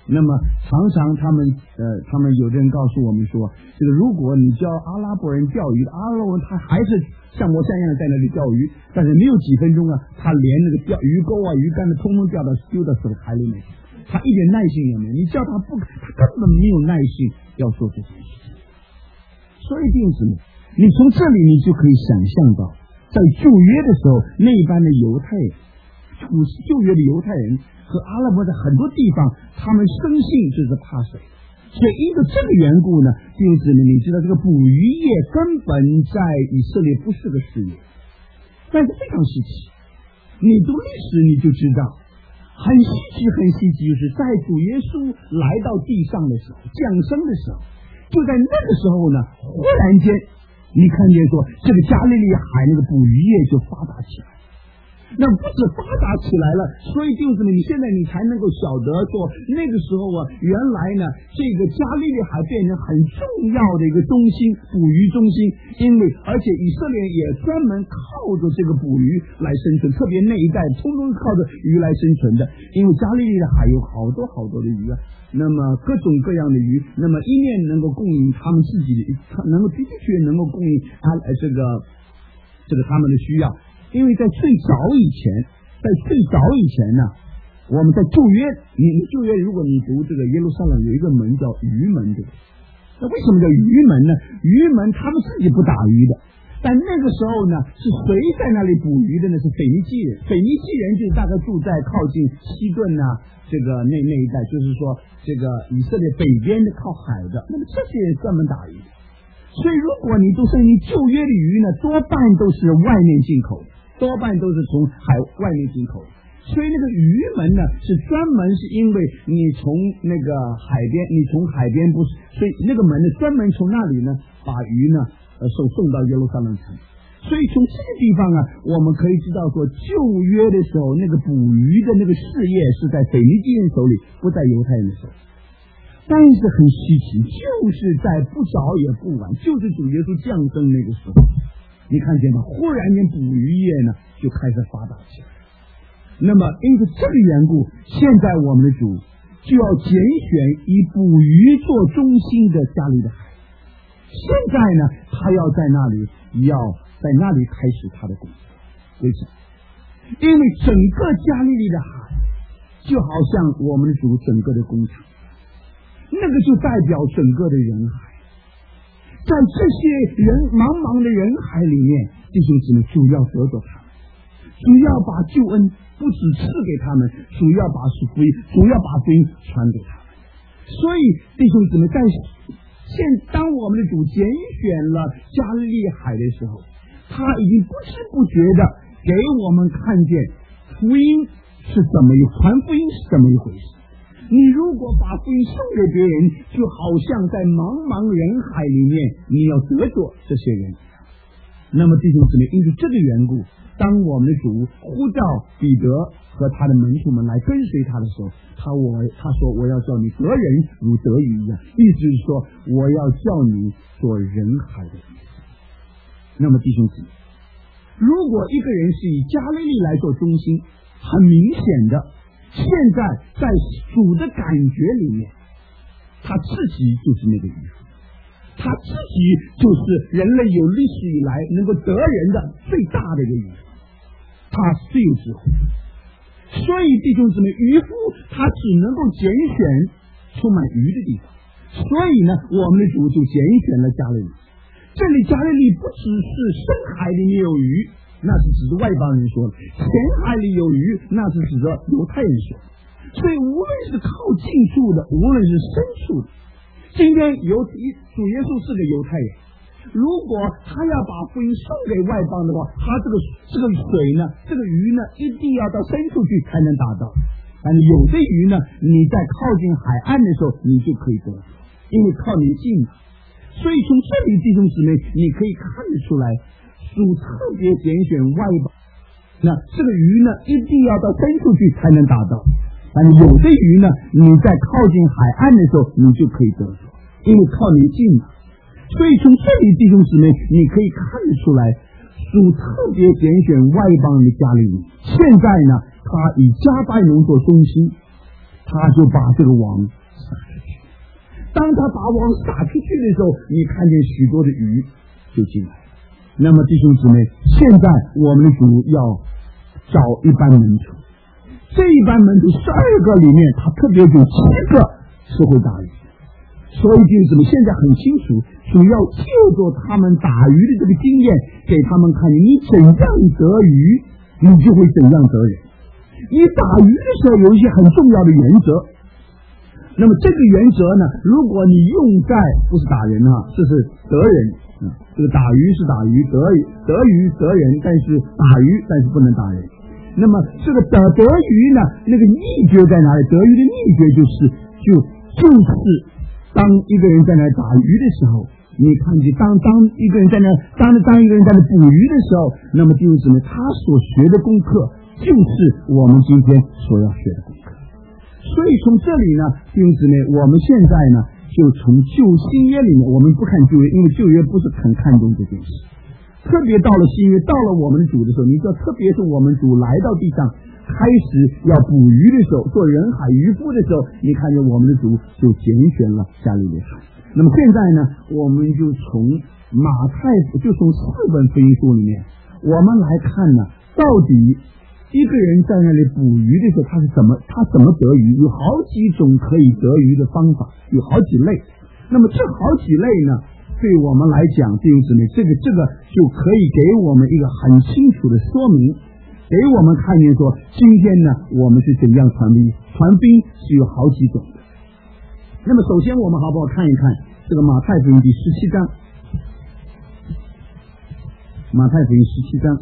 那么常常他们有的人告诉我们说，这个如果你教阿拉伯人钓鱼，阿拉伯人他还是像模像样的在那里钓鱼，但是没有几分钟啊，他连那个鱼钩啊鱼竿的通通丢到海里面，他一点耐心也没有，你叫他不，他根本没有耐心要做这件事情。所以弟兄姊妹，你从这里你就可以想象到，在旧约的时候，那一般的犹太人，旧约的犹太人和阿拉伯的很多地方，他们深信这是怕水，所以因着这个缘故呢，弟兄姊妹，你知道这个捕鱼业根本在以色列不是个事业，但是非常稀奇。你读历史你就知道，很稀奇，就是在主耶稣来到地上的时候，降生的时候，就在那个时候呢，忽然间你看见说，这个加利利海那个捕鱼业就发达起来。那不止发达起来了，所以弟兄姊妹，你现在你才能够晓得说，那个时候啊，原来呢，这个加利利海变成很重要的一个中心，捕鱼中心。因为而且以色列也专门靠着这个捕鱼来生存，特别那一带通通靠着鱼来生存的。因为加利利的海有好多的鱼啊，那么各种各样的鱼，那么一面能够供应他们自己的，能够的确能够供应这个他们的需要。因为在最早以前呢，我们在旧约，旧约如果你读这个耶路撒冷有一个门叫鱼门，对不对？那为什么叫鱼门呢？鱼门他们自己不打鱼的，但那个时候呢，是谁在那里捕鱼的呢？是腓尼基人。腓尼基人就大概住在靠近西顿啊，这个那一带，就是说这个以色列北边的靠海的，那么这些人专门打鱼。所以如果你读圣经旧约的鱼呢，多半都是外面进口的。多半都是从海外面进口，所以那个鱼门呢是专门是因为你从那个海边不是，所以那个门呢专门从那里呢把鱼呢送到耶路撒冷城。所以从这个地方啊，我们可以知道说，旧约的时候那个捕鱼的那个事业是在腓尼基人手里，不在犹太人的手里。但是很稀奇，就是在不早也不晚，就是主耶稣降生那个时候。你看见吗？忽然间捕鱼业呢就开始发达起来。那么因此这个缘故，现在我们的主就要拣选以捕鱼做中心的加利利海。现在呢，他要在那里开始他的工作。为什么？因为整个加利利的海就好像我们的主整个的工厂，那个就代表整个的人海。在这些茫茫的人海里面，弟兄姊妹，主要得着他们，主要把救恩不只赐给他们，主要把福音传给他们。所以弟兄姊妹，当我们的主拣选了加利利海的时候，他已经不知不觉的给我们看见福音是怎么传福音是怎么一回事。你如果把福音送给别人，就好像在茫茫人海里面你要得着这些人。那么弟兄姊妹，因为这个缘故，当我们的主呼召彼得和他的门徒们来跟随他的时候，他说我要叫你得人如得鱼一样，意思是说我要叫你做人海的鱼。那么弟兄姊妹，如果一个人是以加利利来做中心，很明显的现在在主的感觉里面，他自己就是那个渔夫，他自己就是人类有历史以来能够得人的最大的一个渔夫，他最有智慧。所以弟兄姊妹，渔夫他只能够拣选充满鱼的地方，所以呢，我们的主就拣选了加利利。这里加利利不只是深海里面有鱼，那是指着外邦人说的；浅海里有鱼，那是指着犹太人说的。所以无论是靠近处的，无论是深处的，今天主耶稣是个犹太人，如果他要把福音送给外邦的话，他这个水呢，这个鱼呢，一定要到深处去才能达到。但是有的鱼呢，你在靠近海岸的时候，你就可以得，因为靠你近嘛。所以从这里弟兄姊妹，你可以看得出来，主特别拣选外邦，那这个鱼呢，一定要到深处去才能达到。但是有的鱼呢，你在靠近海岸的时候，你就可以得着，因为靠你近嘛。所以从这里弟兄姊妹，你可以看得出来，主特别拣选外邦的加利利。现在呢，他以加百农做中心，他他就把这个网撒出去。当他把网撒出去的时候，你看见许多的鱼就进来了。那么弟兄姊妹，现在我们的主要找一班门徒，这一班门徒12个里面，他特别有7个是会打鱼，所以弟兄姊妹现在很清楚，主要就着他们打鱼的这个经验，给他们看，你怎样得鱼，你就会怎样得人。你打鱼的时候有一些很重要的原则，那么这个原则呢，如果你用在不是打人啊，这是得人，这个打鱼是打鱼，得鱼得人，但是打鱼但是不能打人。那么这个得鱼呢，那个秘诀在哪里？得鱼的秘诀就是当一个人在那打鱼的时候，你看见当一个人在那捕鱼的时候，那么弟兄姊妹，他所学的功课就是我们今天所要学的功课。所以从这里呢，弟兄姊妹，我们现在呢就从旧新约里面，我们不看旧约，因为旧约不是很看重这件事。特别到了新约，到了我们的主的时候，你知道，特别是我们主来到地上，开始要捕鱼的时候，做人海渔夫的时候，你看见我们的主就拣选了加利利海。那么现在呢，我们就从马太福，就从4本福音书里面，我们来看呢，到底一个人在那里捕鱼的时候，他怎么得鱼？有好几种可以得鱼的方法，有好几类。那么这好几类呢，对我们来讲，弟兄姊妹，这个就可以给我们一个很清楚的说明，给我们看见说，今天呢，我们是怎样传兵？传兵是有好几种的。那么首先我们好不好看一看这个马太福音第17章？马太福音17章。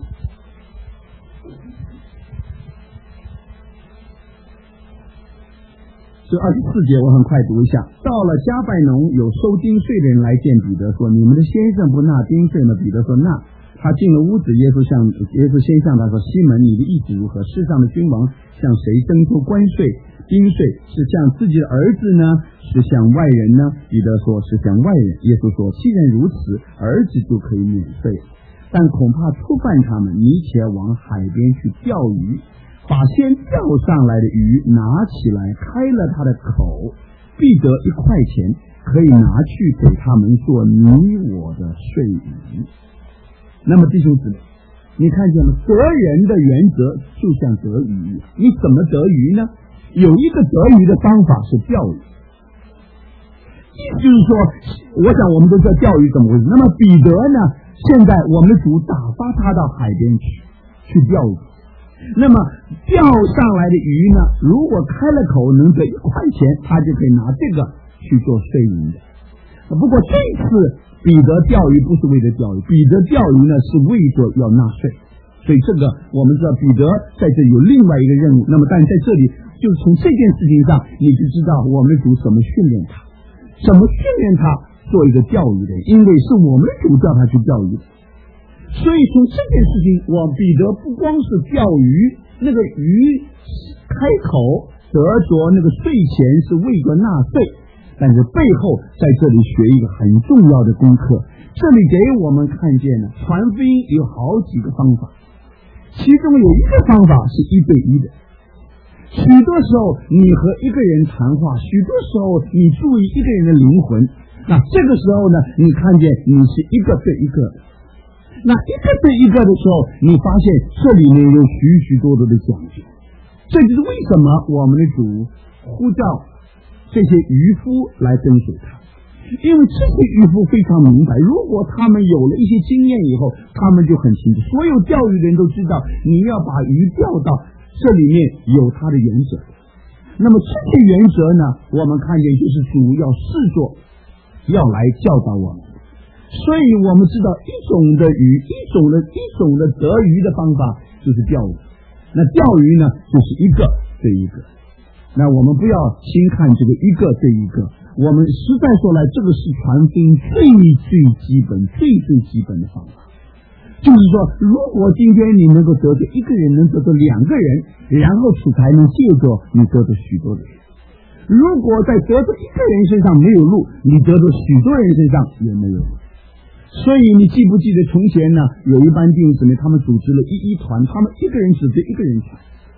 这24节我很快读一下。到了加百农，有收丁税的人来见彼得说：“你们的先生不纳丁税吗？”彼得说：“纳。”他进了屋子，耶稣先向他说：“西门，你的意思如何？世上的君王向谁征收关税、丁税？是向自己的儿子呢，是向外人呢？”彼得说：“是向外人。”耶稣说：“既然如此，儿子就可以免税，但恐怕触犯他们，你且往海边去钓鱼。把先钓上来的鱼拿起来，开了他的口，必得1块钱，可以拿去给他们做你我的税鱼。”那么弟兄姊妹，你看见了，得人的原则就像得鱼，你怎么得鱼呢？有一个得鱼的方法是钓鱼。意思就是说，我想我们都知道钓鱼怎么回事。那么彼得呢，现在我们的主打发他到海边去钓鱼。那么钓上来的鱼呢，如果开了口能得1块钱，他就可以拿这个去做税银的。不过这次彼得钓鱼不是为了钓鱼，彼得钓鱼呢是为着要纳税。所以这个我们知道彼得在这有另外一个任务。那么但在这里就是从这件事情上，你就知道我们的主怎么训练他，怎么训练他做一个钓鱼的，因为是我们的主叫他去钓鱼的。所以从这件事情，彼得不光是钓鱼，那个鱼开口得着那个税钱是为着纳税，但是背后在这里学一个很重要的功课。这里给我们看见了传福音有好几个方法，其中有一个方法是1对1的。许多时候你和一个人谈话，许多时候你注意一个人的灵魂，那这个时候呢，你看见你是1个对1个的。那1个对1个的时候，你发现这里面有许多的讲究。这就是为什么我们的主呼召这些渔夫来跟随他，因为这些渔夫非常明白，如果他们有了一些经验以后，他们就很清楚，所有钓鱼的人都知道，你要把鱼钓到这里面有它的原则。那么这些原则呢，我们看见就是主要视作要来教导我们。所以我们知道一种的鱼，一种的得鱼的方法就是钓鱼。那钓鱼呢，就是1个对1个。那我们不要轻看这个1个对1个，我们实在说来，这个是传福音最基本的方法。就是说，如果今天你能够得着1个人，能得着2个人，然后才能借着你得着许多的人。如果在得着1个人身上没有路，你得着许多人身上也没有路。所以你记不记得从前呢，有一班弟兄姊妹他们组织了一团，他们1个人只对1个人传。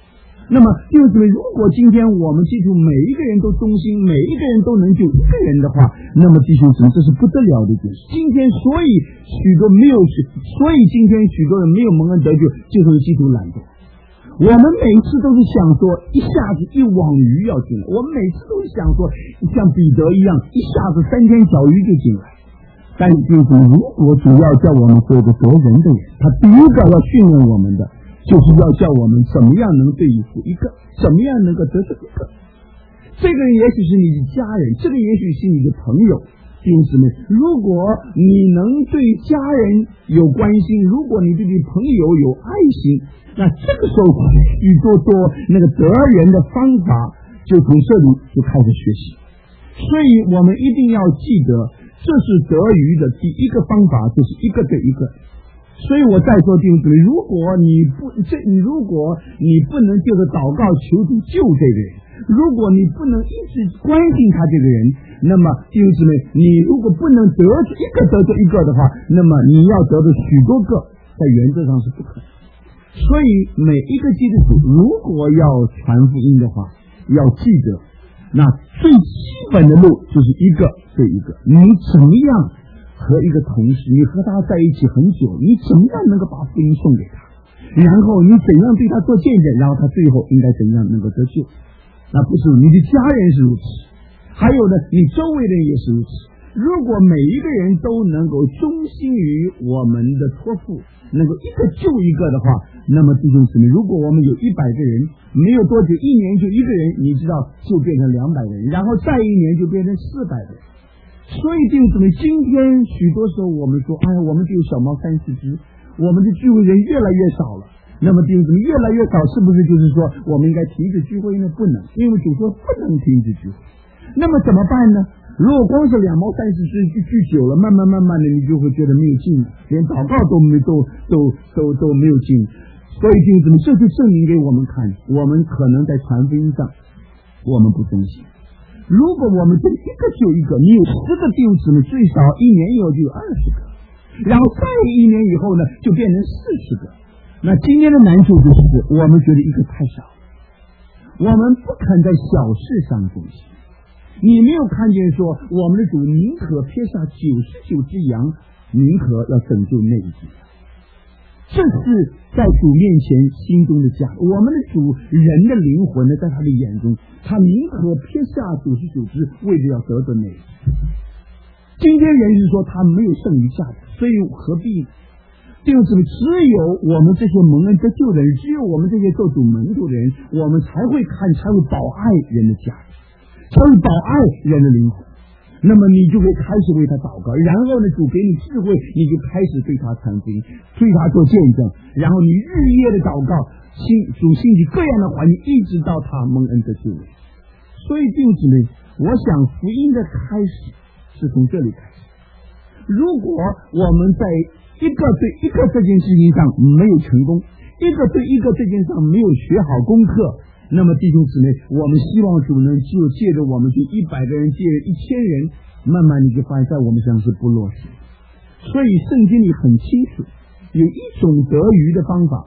那么弟兄姊妹，如果今天我们记住每一个人都忠心，每一个人都能救一个人的话，那么弟兄姊妹，这是不得了的一件事。今天所以今天许多人没有蒙恩得救，就是基督懒惰。我们每次都是想说一下子一网鱼要进来，我们每次都是想说像彼得一样一下子3条小鱼就进来。但是弟兄姊妹，如果主要叫我们做一个得人的人，他第一个要训练我们的就是要叫我们怎么样能对付一个，怎么样能够得罪一个。这个人也许是你的家人，这个也许是你的朋友。弟兄姊妹，如果你能对家人有关心，如果你对你朋友有爱心，那这个时候许多那个得人的方法就从这里就开始学习。所以我们一定要记得，这是得鱼的第一个方法，就是一个对一个。所以我再说弟兄姊妹，如果你不能就是祷告求主救这个人，如果你不能一直关心他这个人，那么弟兄姊妹，你如果不能得罪一个的话，那么你要得罪许多个，在原则上是不可能。所以每一个基督徒如果要传福音的话，要记得那最基本的路就是一个对一个。你怎么样和一个同事，你和他在一起很久，你怎么样能够把福音送给他，然后你怎样对他做见证，然后他最后应该怎样能够得救。那不是你的家人是如此，还有呢，你周围的人也是如此。如果每一个人都能够忠心于我们的托付，能够一个救一个的话，那么弟兄姊妹，如果我们有100个人，没有多久1年就一个人，你知道就变成200个人，然后再1年就变成400个人。所以弟兄姊妹，今天许多时候我们说，我们就有小猫30只，我们的聚会人越来越少了。那么弟兄姊妹，越来越少，是不是就是说我们应该停止聚会呢？不能，因为主说不能停止聚会。那么怎么办呢？如果光是2猫30只聚久了，慢慢的你就会觉得没有劲，连祷告都没有劲。所以弟兄姊妹，这就证明给我们看，我们可能在传福音上我们不忠心。如果我们这一个就一个，你有10个弟兄姊妹，最少1年以后就有20个，然后再1年以后呢，就变成40个。那今天的难处就是我们觉得一个太少，我们不肯在小事上忠心。你没有看见说我们的主宁可撇下99只羊，宁可要拯救那一只羊，这是在主面前心中的价。我们的主人的灵魂呢，在他的眼中，他宁可撇下99只，为了要得到那一只。今天人是说他没有剩余价值，所以何必呢？弟兄姊妹，只有我们这些蒙恩得救的人，只有我们这些做主门徒的人，我们才会保爱人的价值，才会保爱人的灵魂。那么你就会开始为他祷告，然后呢，主给你智慧，你就开始对他传福音，对他做见证，然后你日夜的祷告，主兴起各样的环境，一直到他蒙恩得救。所以弟兄姊妹，我想福音的开始是从这里开始。如果我们在一个对一个这件事情上没有成功，一个对一个这件事上没有学好功课，那么弟兄姊妹，我们希望主能就借着我们去100个人，借着1000人，慢慢你就发现在我们身上是不落实。所以圣经里很清楚，有一种得鱼的方法，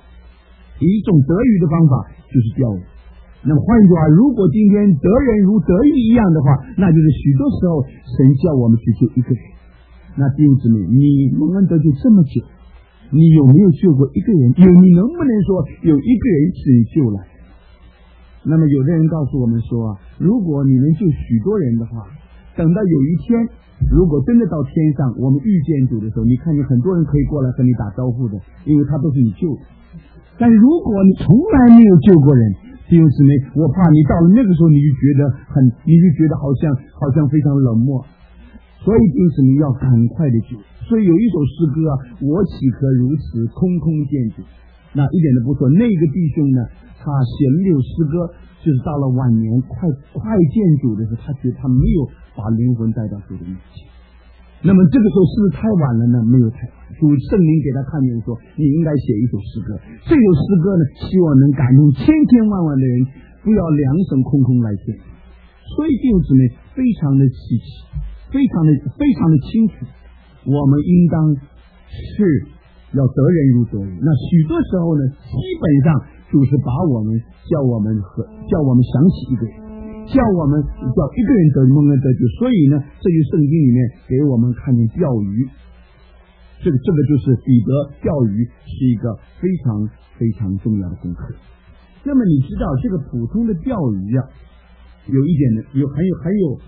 就是钓鱼。那么换句话，如果今天得人如得鱼一样的话，那就是许多时候神叫我们去救一个人。那弟兄姊妹，你蒙恩得救这么久，你有没有救过一个人？你能不能说有一个人是你救来？那么有的人告诉我们说，如果你能救许多人的话，等到有一天，如果真的到天上，我们遇见主的时候，你看见很多人可以过来和你打招呼的，因为他都是你救的。但如果你从来没有救过人，弟兄姊妹，我怕你到了那个时候，你就觉得好像非常冷漠。所以弟兄姊妹要赶快的救。所以有一首诗歌我岂可如此空空见主，那一点都不错。那个弟兄呢，他写了6首诗歌，就是到了晚年快见主的时候，他觉得他没有把灵魂带到主的面前。那么这个时候是不是太晚了呢？没有太晚。主圣灵给他看见说，你应该写一首诗歌。这首诗歌呢，希望能感动千千万万的人，不要两手空空来见。所以弟兄姊妹非常的稀奇，非常的清楚，我们应当是要得人如得鱼。那许多时候呢，基本上主是把我们叫我们想起一个人，叫一个人蒙恩得救。所以呢，这句圣经里面给我们看见钓鱼，这个就是彼得钓鱼是一个非常非常重要的功课。那么你知道这个普通的钓鱼啊，有一点的很有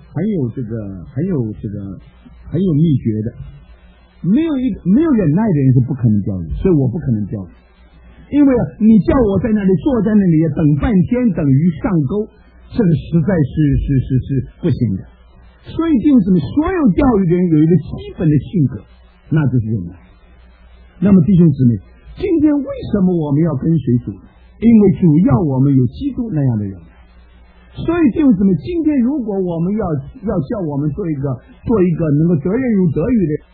秘诀的。没有忍耐的人是不可能钓鱼，所以我不可能钓鱼。因为你叫我在那里坐在那里等半天等鱼上钩，这个实在是不行的。所以弟兄姊妹，所有钓鱼的人有一个基本的性格，那就是忍耐。那么弟兄姊妹，今天为什么我们要跟随主？因为主要我们有基督那样的人。所以弟兄姊妹，今天如果我们要叫我们做一个能够得人如得鱼的人，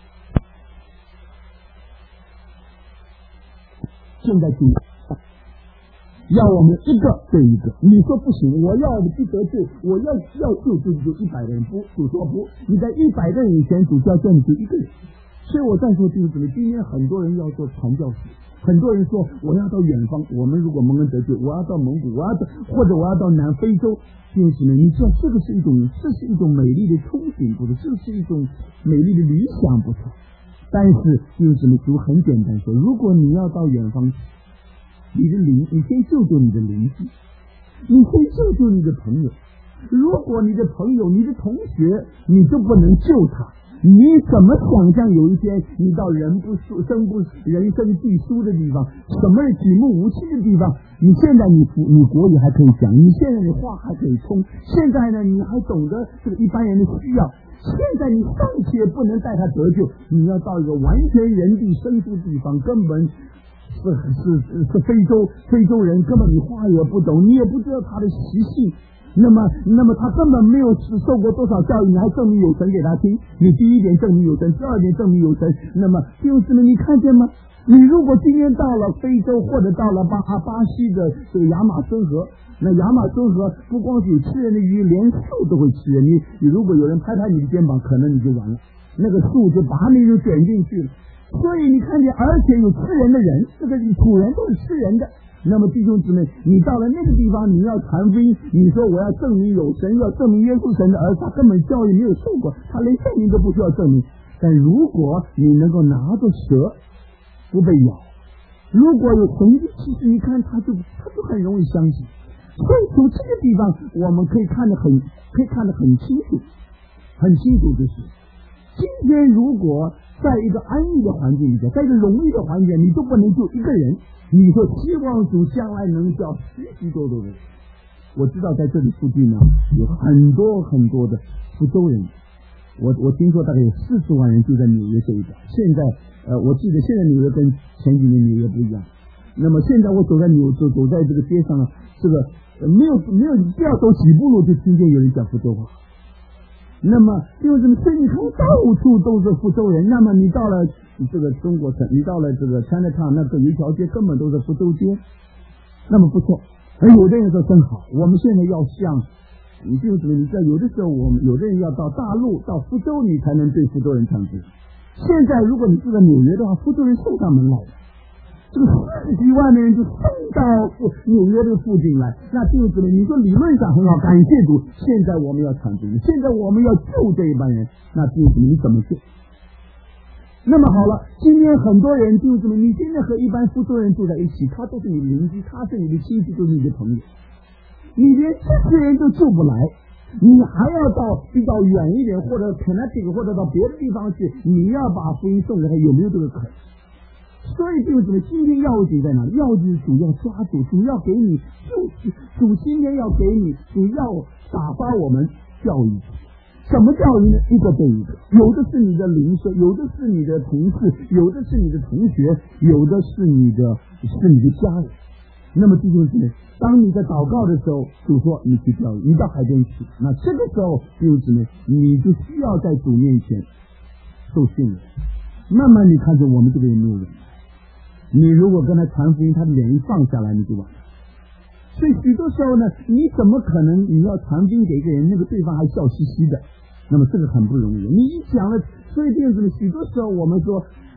现在主要我们一个对一个，你说不行，我要不得罪，我要救就100个人，不，主说不，你在100个人以前，主要叫你就一个人。所以我再说弟兄姊妹，今天很多人要做传教士，很多人说我要到远方，我们如果蒙恩得救，我要到蒙古，或者我要到南非洲。弟兄姊妹，你知道这是一种美丽的憧憬，不是？这是一种美丽的理想，不错。但是弟兄姊妹，主很简单说，如果你要到远方，你先救救你的邻居，你先救救你的朋友。如果你的朋友、你的同学，你都不能救他，你怎么想象有一天你到人生地疏的地方，什么举目无亲的地方？你现在你国语还可以讲，你现在你话还可以通，现在呢你还懂得这个一般人的需要。现在你尚且不能带他得救，你要到一个完全人地生疏的地方，根本是非洲人，根本你话也不懂，你也不知道他的习性。那么他根本没有受过多少教育，你还证明有神给他听？你第一点证明有神，第二点证明有神。那么弟兄姊妹，你看见吗？你如果今天到了非洲，或者到了巴西的这个亚马孙河，那亚马孙河不光是有吃人的鱼，连树都会吃人。你如果有人拍你的肩膀，可能你就完了，那个树就把你就卷进去了。所以你看见，而且有吃人的人，这个土人都是吃人的。那么弟兄姊妹，你到了那个地方，你要传福音，你说我要证明有神，要证明耶稣神的儿子，他根本教育没有受过，他连圣灵都不需要证明。但如果你能够拿着蛇不被咬，如果有神迹，其实你看他就很容易相信。所以从这个地方我们可以看得很清楚，就是今天如果在一个安逸的环境里，在一个容易的环境，你都不能救一个人，你说希望主将来能叫许多的人。我知道在这里附近呢有很多的福州人，我听说大概有40万人就在纽约这一带。现在我记得现在纽约跟前几年纽约不一样。那么现在我走在这个街上呢，这个没有不要走几步路就听见有人讲福州话。那么就是所以你看到处都是福州人。那么你到了这个中国城，你到了这个 Chinatown 那个有一条街根本都是福州街，那么不错。而有的人说真好，我们现在要像你就是你在有的时候我们有的人要到大陆到福州，你才能对福州人唱歌。现在如果你住在纽约的话，福州人送上门来的，这个40几万的人就送到纽约的附近来。那弟兄姊妹，你说理论上很好，感谢主，现在我们要传福音，现在我们要救这一帮人，那弟兄姊妹你怎么救？那么好了，今天很多人弟兄姊妹，你现在和一般福州人住在一起，他都是你邻居，他是你的亲戚，都是你的朋友，你连这些人都救不来，你还要到比较远一点，或者 Connecticut 或者到别的地方去，你要把福音送给他，有没有这个可能？所以弟兄姊妹，今天要紧在哪里？要紧主要抓住，主要给你主今天要给你，主要打发我们教育。什么教育呢？一个对一个，有的是你的邻舍，有的是你的同事，有的是你的同学，有的是你的家人。那么弟兄姊妹，当你在祷告的时候，主说你去教育，你到海边去，那这个时候弟兄姊妹，你就需要在主面前受训练。慢慢你看着我们这个人没有人，你如果跟他传福音，他的脸一放下来，你就完了。所以许多时候呢，你怎么可能你要传福音给一个人，那个对方还笑嘻嘻的？那么这个很不容易。你一讲了，所以弟兄姊妹，许多时候我们说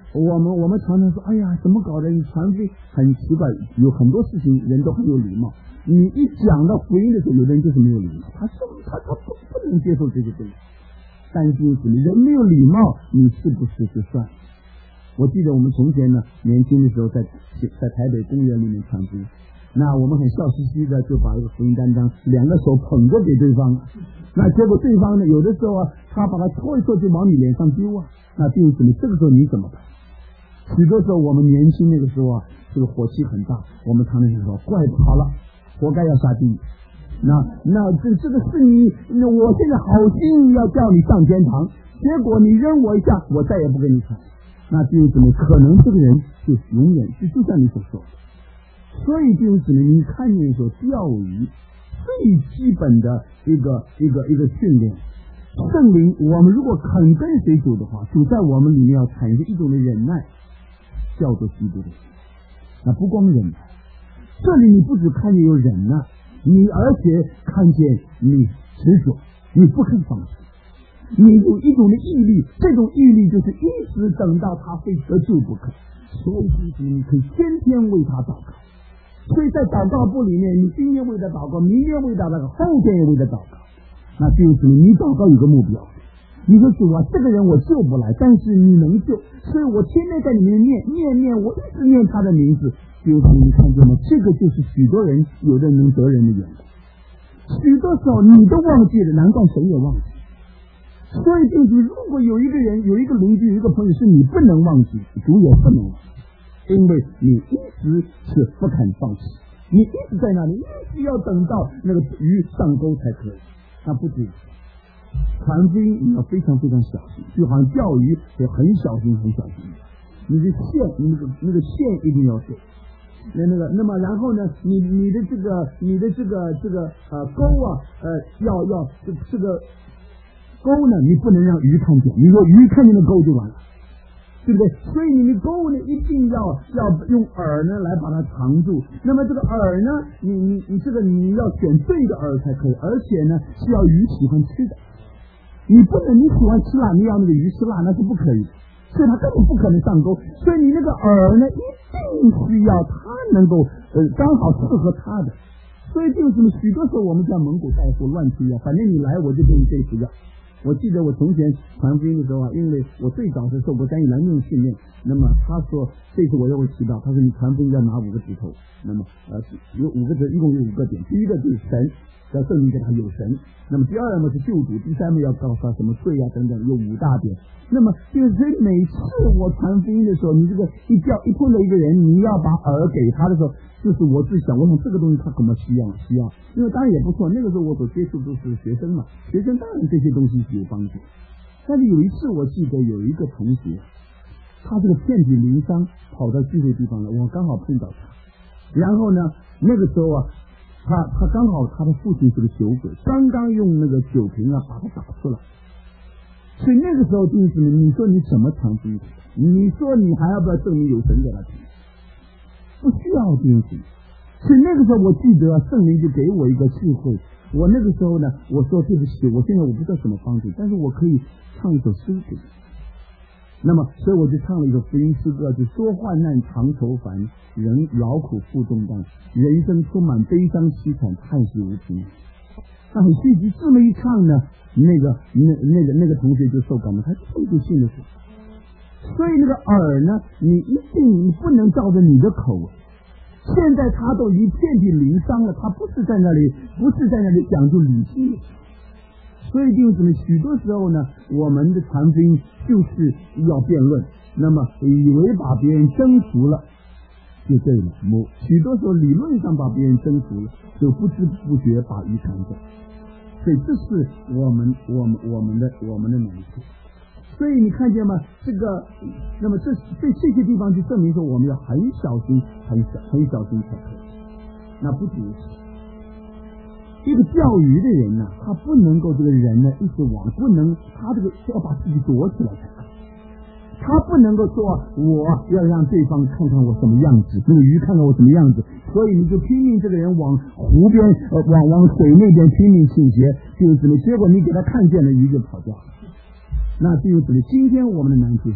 我们常常说，哎呀，怎么搞的？你传福音很奇怪，有很多事情人都很有礼貌。你一讲到福音的时候，有的人就是没有礼貌，他不能接受这个东西。但是人没有礼貌，你是不是就算了？我记得我们从前呢，年轻的时候在台北公园里面传福音，那我们很笑嘻嘻的就把这个福音单张两个手捧着给对方，那结果对方呢，有的时候啊，他把它搓一搓就往你脸上丢啊，那弟兄姊妹，这个时候你怎么办？许多时候我们年轻那个时候啊，这个火气很大，我们常常就说怪他了，活该要下地狱。那这个是你，我现在好心要叫你上天堂，结果你扔我一下，我再也不跟你谈。那弟兄姊妹，可能这个人就永远就像你所说的。所以弟兄姊妹，你看见说钓鱼最基本的一个训练。圣灵，我们如果肯跟随主的话，主在我们里面要产生一种的忍耐，叫做基督的心。那不光忍耐，这里你不只看见有忍耐，你而且看见你执着，你不肯放弃，你有一种的毅力，这种毅力就是一直等到他非得救不可。所以你可以天天为他祷告。所以在祷告簿里面，你今天为他祷告，明天为他祷告，后天也为他祷告。那就是你祷告有个目标，你说主啊，这个人我救不来，但是你能救，所以我天天在里面念，我一直念他的名字。就是你看见吗？这个就是许多人有的能得人的缘故。许多时候你都忘记了，难怪神也忘记。所以就是如果有一个人、有一个邻居、有一个朋友是你不能忘记，主也不能忘记，因为你一直是不肯放弃，你一直在那里，一直要等到那个鱼上钩才可以。那不止，传福音你要非常非常小心，就好像钓鱼也很小心，你的线，那个线一定要对。那么然后呢，你的这个钩啊，要这个钩呢，你不能让鱼看见，你说鱼看见了钩就完了，对不对？所以你的钩呢，一定要用饵呢来把它藏住。那么这个饵呢，你这个你要选对的饵才可以，而且呢是要鱼喜欢吃的。你不能你喜欢吃辣，你要那个鱼吃辣，那是不可以的，所以它根本不可能上钩。所以你那个饵呢，一定需要它能够刚好适合它的。所以就是许多时候我们在蒙古带货乱吃药，反正你来我就给你这副药。我记得我从前传福音的时候啊，因为我最早是受过单一蓝命训练，那么他说这次我又会提到，他说你传福音要拿5个指头，那么有5个指，一共有5个点，第一个就是神，要证明给他有神，那么第二呢是救主，第三呢要告诉他什么罪啊等等，有5大点。那么就是每次我传福音的时候，你这个一碰到一个人，你要把饵给他的时候，就是我自想，我想这个东西他怎么需要，因为当然也不错，那个时候我所接触都是学生嘛，学生当然这些东西是有帮助。但是有一次我记得有一个同学，他这个遍体鳞伤跑到聚会地方来，我刚好碰到他，然后呢那个时候啊，他刚好他的父亲是个酒鬼，刚刚用那个酒瓶啊把他打出来。所以那个时候就是你说你怎么传福音？你说你还要不要证明有神给他听？不需要证明。所以那个时候我记得圣灵就给我一个智慧，我那个时候呢，我说对不起，我现在我不知道什么帮助，但是我可以唱一首诗给你。那么所以我就唱了一首福音诗歌，就多患难常愁烦，人劳苦负重担，人生充满悲伤凄惨，叹息无凭。那很戏剧，这么一唱呢，那个同学就受感动，他就信了主。所以那个饵呢，你不能照着你的口味。现在他都已经遍体鳞伤了，他不是在那里讲究理性。所以就是许多时候呢，我们的传福音就是要辩论，那么以为把别人征服了就对了，许多时候理论上把别人征服了，就不知不觉把鱼赶走。所以这是我们的难处。所以你看见吗？那么这些地方就证明说，我们要很小心，很小心才可以。那不只是一个钓鱼的人呢，他不能够这个人呢一直不能，他这个要把自己躲起来才可以。他不能够说我要让对方看看我什么样子，那个鱼看看我什么样子，所以你就拼命这个人往湖边往水那边拼命倾斜，就是结果你给他看见了，鱼就跑掉了。那就是今天我们的难题，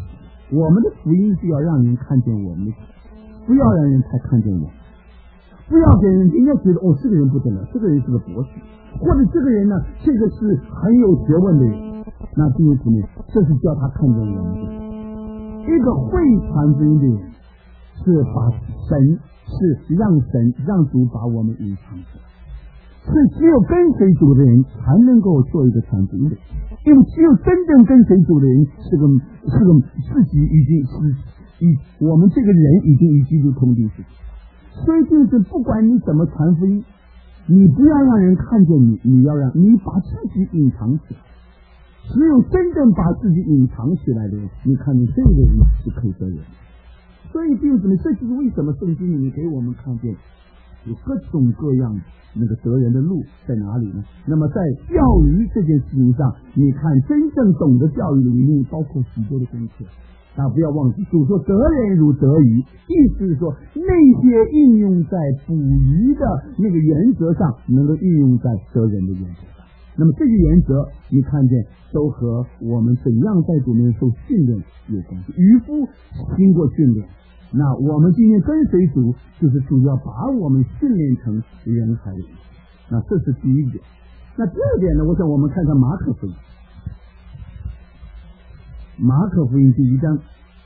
我们的福音是要让人看见我们的，不要让人太看见我们，不要给人家觉得这个人不得了，这个人是个博士，或者这个人呢，这个是很有学问的人。那弟兄姊妹，这是叫他看见我们的。一个会传福音的人，是把神，是让主把我们隐藏起来。所以只有跟随主的人才能够做一个传福音的人，因为只有真正跟随主的人是个自己已经是我们这个人已经与基督同定事。所以就是不管你怎么传福音，你不要让人看见你，你要让你把自己隐藏起来。只有真正把自己隐藏起来的人，你看见这个人是可以得人。所以弟兄姊妹，这就是为什么圣经里面给我们看见有各种各样那个得人的路在哪里呢？那么在教育这件事情上，你看真正懂得教育里面包括许多的功课。不要忘记主说得人如得鱼，意思是说那些应用在捕鱼的那个原则上，能够应用在得人的原则上。那么这些原则你看见都和我们怎样在主面受训练有关系。渔夫经过训练，那我们今天跟随主，就是主要把我们训练成人海里。那这是第一点。那第二点呢，我想我们看看马可福音。马可福音第1章，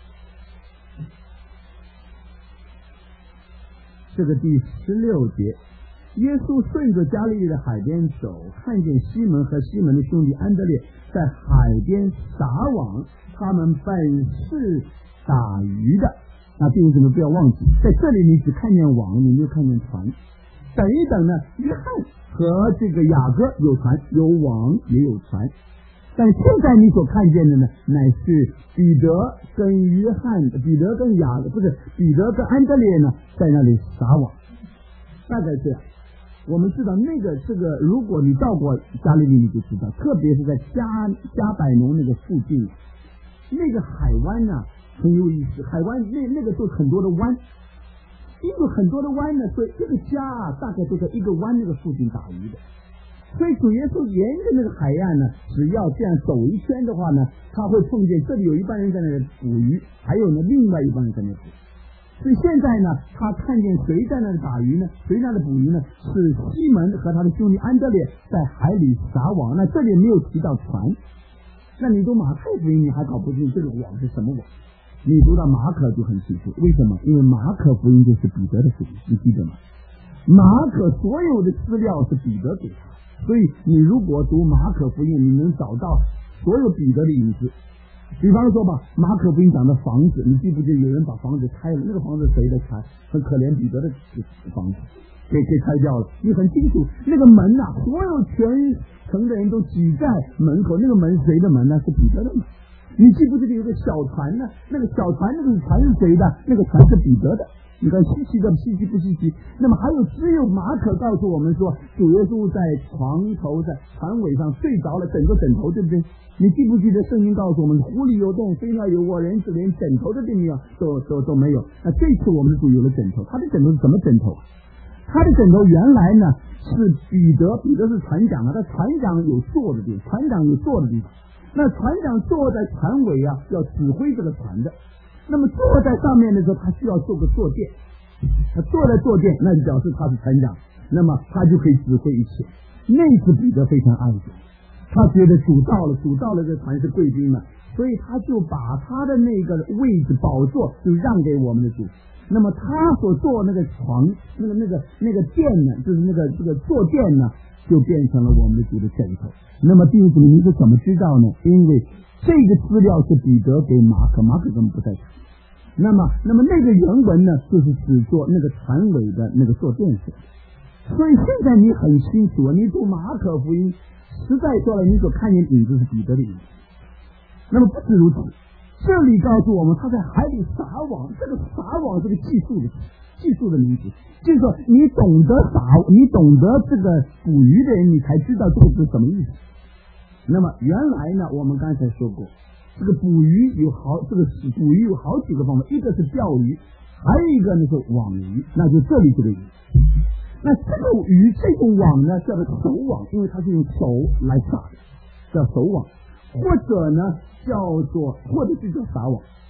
这个第16节，耶稣顺着加利利的海边走，看见西门和西门的兄弟安德烈在海边撒网，他们本是打鱼的。那弟兄姊妹不要忘记，在这里你只看见网，你没有看见船。等一等呢，约翰和这个雅各有船，有网也有船。但现在你所看见的呢，乃是彼得跟约翰，彼得跟安德烈呢，在那里撒网。大概这样，我们知道这个，如果你到过加利利，你就知道，特别是在加百农那个附近，那个海湾呢很有意思，海湾那个都很多的湾，因为很多的湾呢，所以这个家大概都在一个湾那个附近打鱼的。所以主耶稣沿着那个海岸呢，只要这样走一圈的话呢，他会碰见这里有一帮人在那里捕鱼，还有呢另外一帮人在那里捕。所以现在呢，他看见谁在那里打鱼呢？谁在那里捕鱼呢？是西门和他的兄弟安德烈在海里撒网。那这里没有提到船。那你读马太福音，你还搞不清这个网是什么网。你读到马可就很清楚，为什么？因为马可福音就是彼得的福音，你记得吗？马可所有的资料是彼得给他。所以你如果读马可福音，你能找到所有彼得的影子。比方说吧，马可福音讲的房子，你记不记得有人把房子拆了？那个房子谁的拆？很可怜，彼得的房子给拆掉了。你很清楚，那个门啊，所有全城的人都挤在门口，那个门谁的门呢？是彼得的门。你记不记得有个小船呢？那个小船，那个船是谁的？那个船是彼得的。你看稀奇的稀奇不稀奇？那么还有只有马可告诉我们说，主耶稣在床头在船尾上睡着了，整个枕头，对不对？你记不记得圣经告诉我们，湖里有洞，飞鸟有窝，人子连枕头的地方都没有。那这次我们的主有了枕头，他的枕头是什么枕头？他的枕头原来呢是彼得是船长啊，他船长有坐的地方，船长有坐的地方。那船长坐在船尾啊，要指挥这个船的。那么坐在上面的时候，他需要做个坐垫，他坐在坐垫，那就表示他是船长，那么他就可以指挥一切。那次彼得非常爱主，他觉得主到了这船是贵宾了，所以他就把他的那个位置宝座就让给我们的主。那么他所坐那个床，那个垫呢，就是这个坐垫呢，就变成了我们的主的枕头。那么弟兄姊妹，你是怎么知道呢？因为这个资料是彼得给马可根本不在场。那么那个原文呢，就是只做那个船尾的那个坐垫式。所以现在你很清楚，你读马可福音，实在说了，你所看见影子是彼得的影子。那么不止如此，这里告诉我们，他在海里撒网。这个撒网是个技术的名词，就是说你懂得这个捕鱼的人，你才知道这个是什么意思。那么原来呢，我们刚才说过，这个捕鱼有好几个方法，一个是钓鱼，还有一个呢是网鱼，那就这里这个鱼。那这个鱼这种网呢叫做手网，因为它是用手来撒的，叫手网，或者是叫撒网。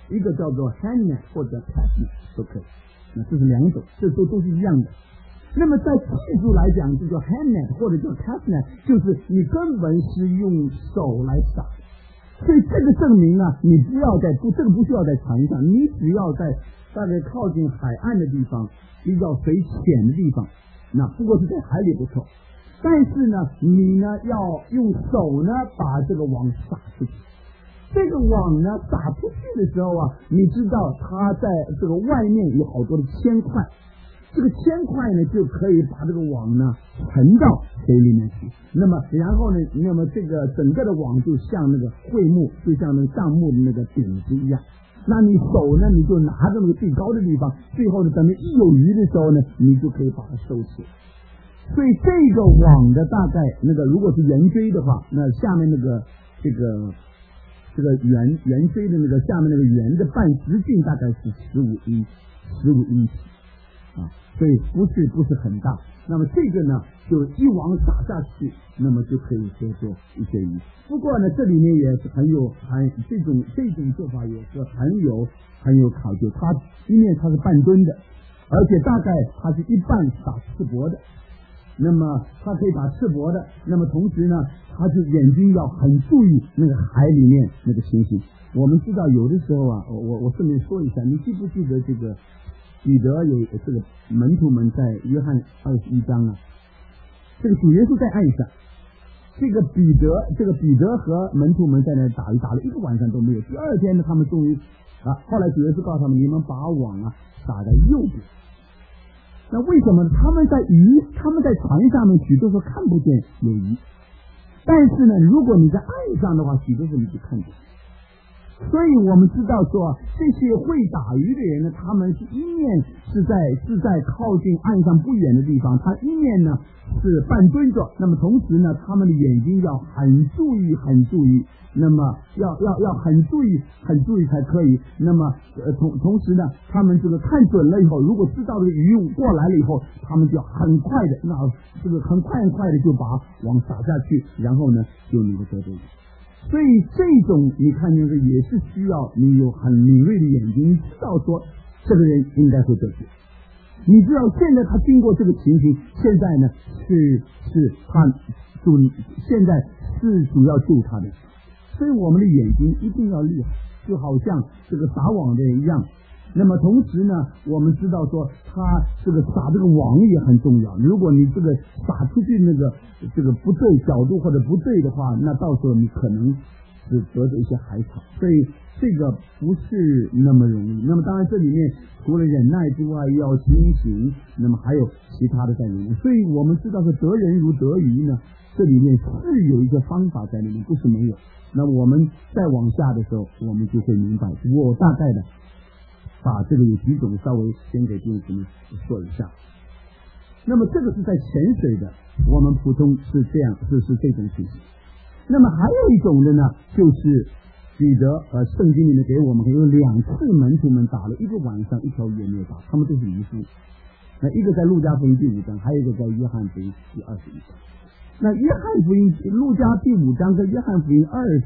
一个叫做 handnet 或者 castnet 都可以。那这是两种，这都是一样的。那么在技术来讲，就叫 handnet 或者叫 castnet， 就是你根本是用手来撒。所以这个证明啊，你不要在这个不需要在船上，你只要在大概靠近海岸的地方，比较水浅的地方，那不过是在海里不错。但是呢，你呢要用手呢把这个网撒出去。这个网呢撒出去的时候啊，你知道它在这个外面有好多的铅块，这个铅块呢就可以把这个网呢沉到水里面去。那么然后呢，那么这个整个的网就像那个桧木，就像那个橡木的那个顶子一样。那你手呢，你就拿着那个最高的地方，最后呢，等你一有鱼的时候呢，你就可以把它收起来。所以这个网的大概那个如果是圆锥的话，那下面那个这个圆锥的那个下面那个圆的半直径大概是15英尺啊，所以不是很大。那么这个呢，就一网撒下去，那么就可以收获一些鱼。不过呢，这里面也是这种做法也是很有考究。它一面它是半吨的，而且大概它是一半撒赤膊的。那么它可以把赤膊的，那么同时呢，它就眼睛要很注意那个海里面那个情形。我们知道有的时候啊，我顺便说一下，你记不记得这个彼得有这个门徒们在约翰21章啊，这个主耶稣在岸上，这个彼得和门徒们在那打鱼，打了一个晚上都没有。第二天呢，他们终于后来主耶稣告诉他们，你们把网啊撒在右边。那为什么他们在船上面许多时候看不见有鱼，但是呢，如果你在岸上的话，许多时候你就看见。所以我们知道说，这些会打鱼的人呢，他们是一面是在靠近岸上不远的地方，他一面呢是半蹲着，那么同时呢，他们的眼睛要很注意，那么要很注意才可以。那么同时呢，他们这个看准了以后，如果知道这个鱼过来了以后，他们就很快的，那这个很快的就把网撒下去，然后呢就能够得到鱼。所以这种你看见这也是需要你有很敏锐的眼睛，你知道说这个人应该会得救。你知道现在他经过这个情形，现在呢是他现在是主要救他的。所以我们的眼睛一定要厉害，就好像这个撒网的人一样。那么同时呢，我们知道说他这个撒这个网也很重要。如果你这个撒出去这个不对角度或者不对的话，那到时候你可能是得着一些海草。所以这个不是那么容易。那么当然这里面除了忍耐之外，要清醒，那么还有其他的在里面。所以我们知道说得人如得鱼呢，这里面是有一个方法在里面，不是没有。那么我们再往下的时候，我们就会明白。我大概的把这个有几种稍微先给弟兄姊妹说一下。那么这个是在潜水的，我们普通是这样，是这种情形。那么还有一种的呢，就是彼得圣经里面给我们有2次门徒们打了一个晚上一条鱼也没有打，他们都是渔夫。那一个在路加福音第5章，还有一个在约翰福音第21章。那约翰福音路加第5章跟约翰福音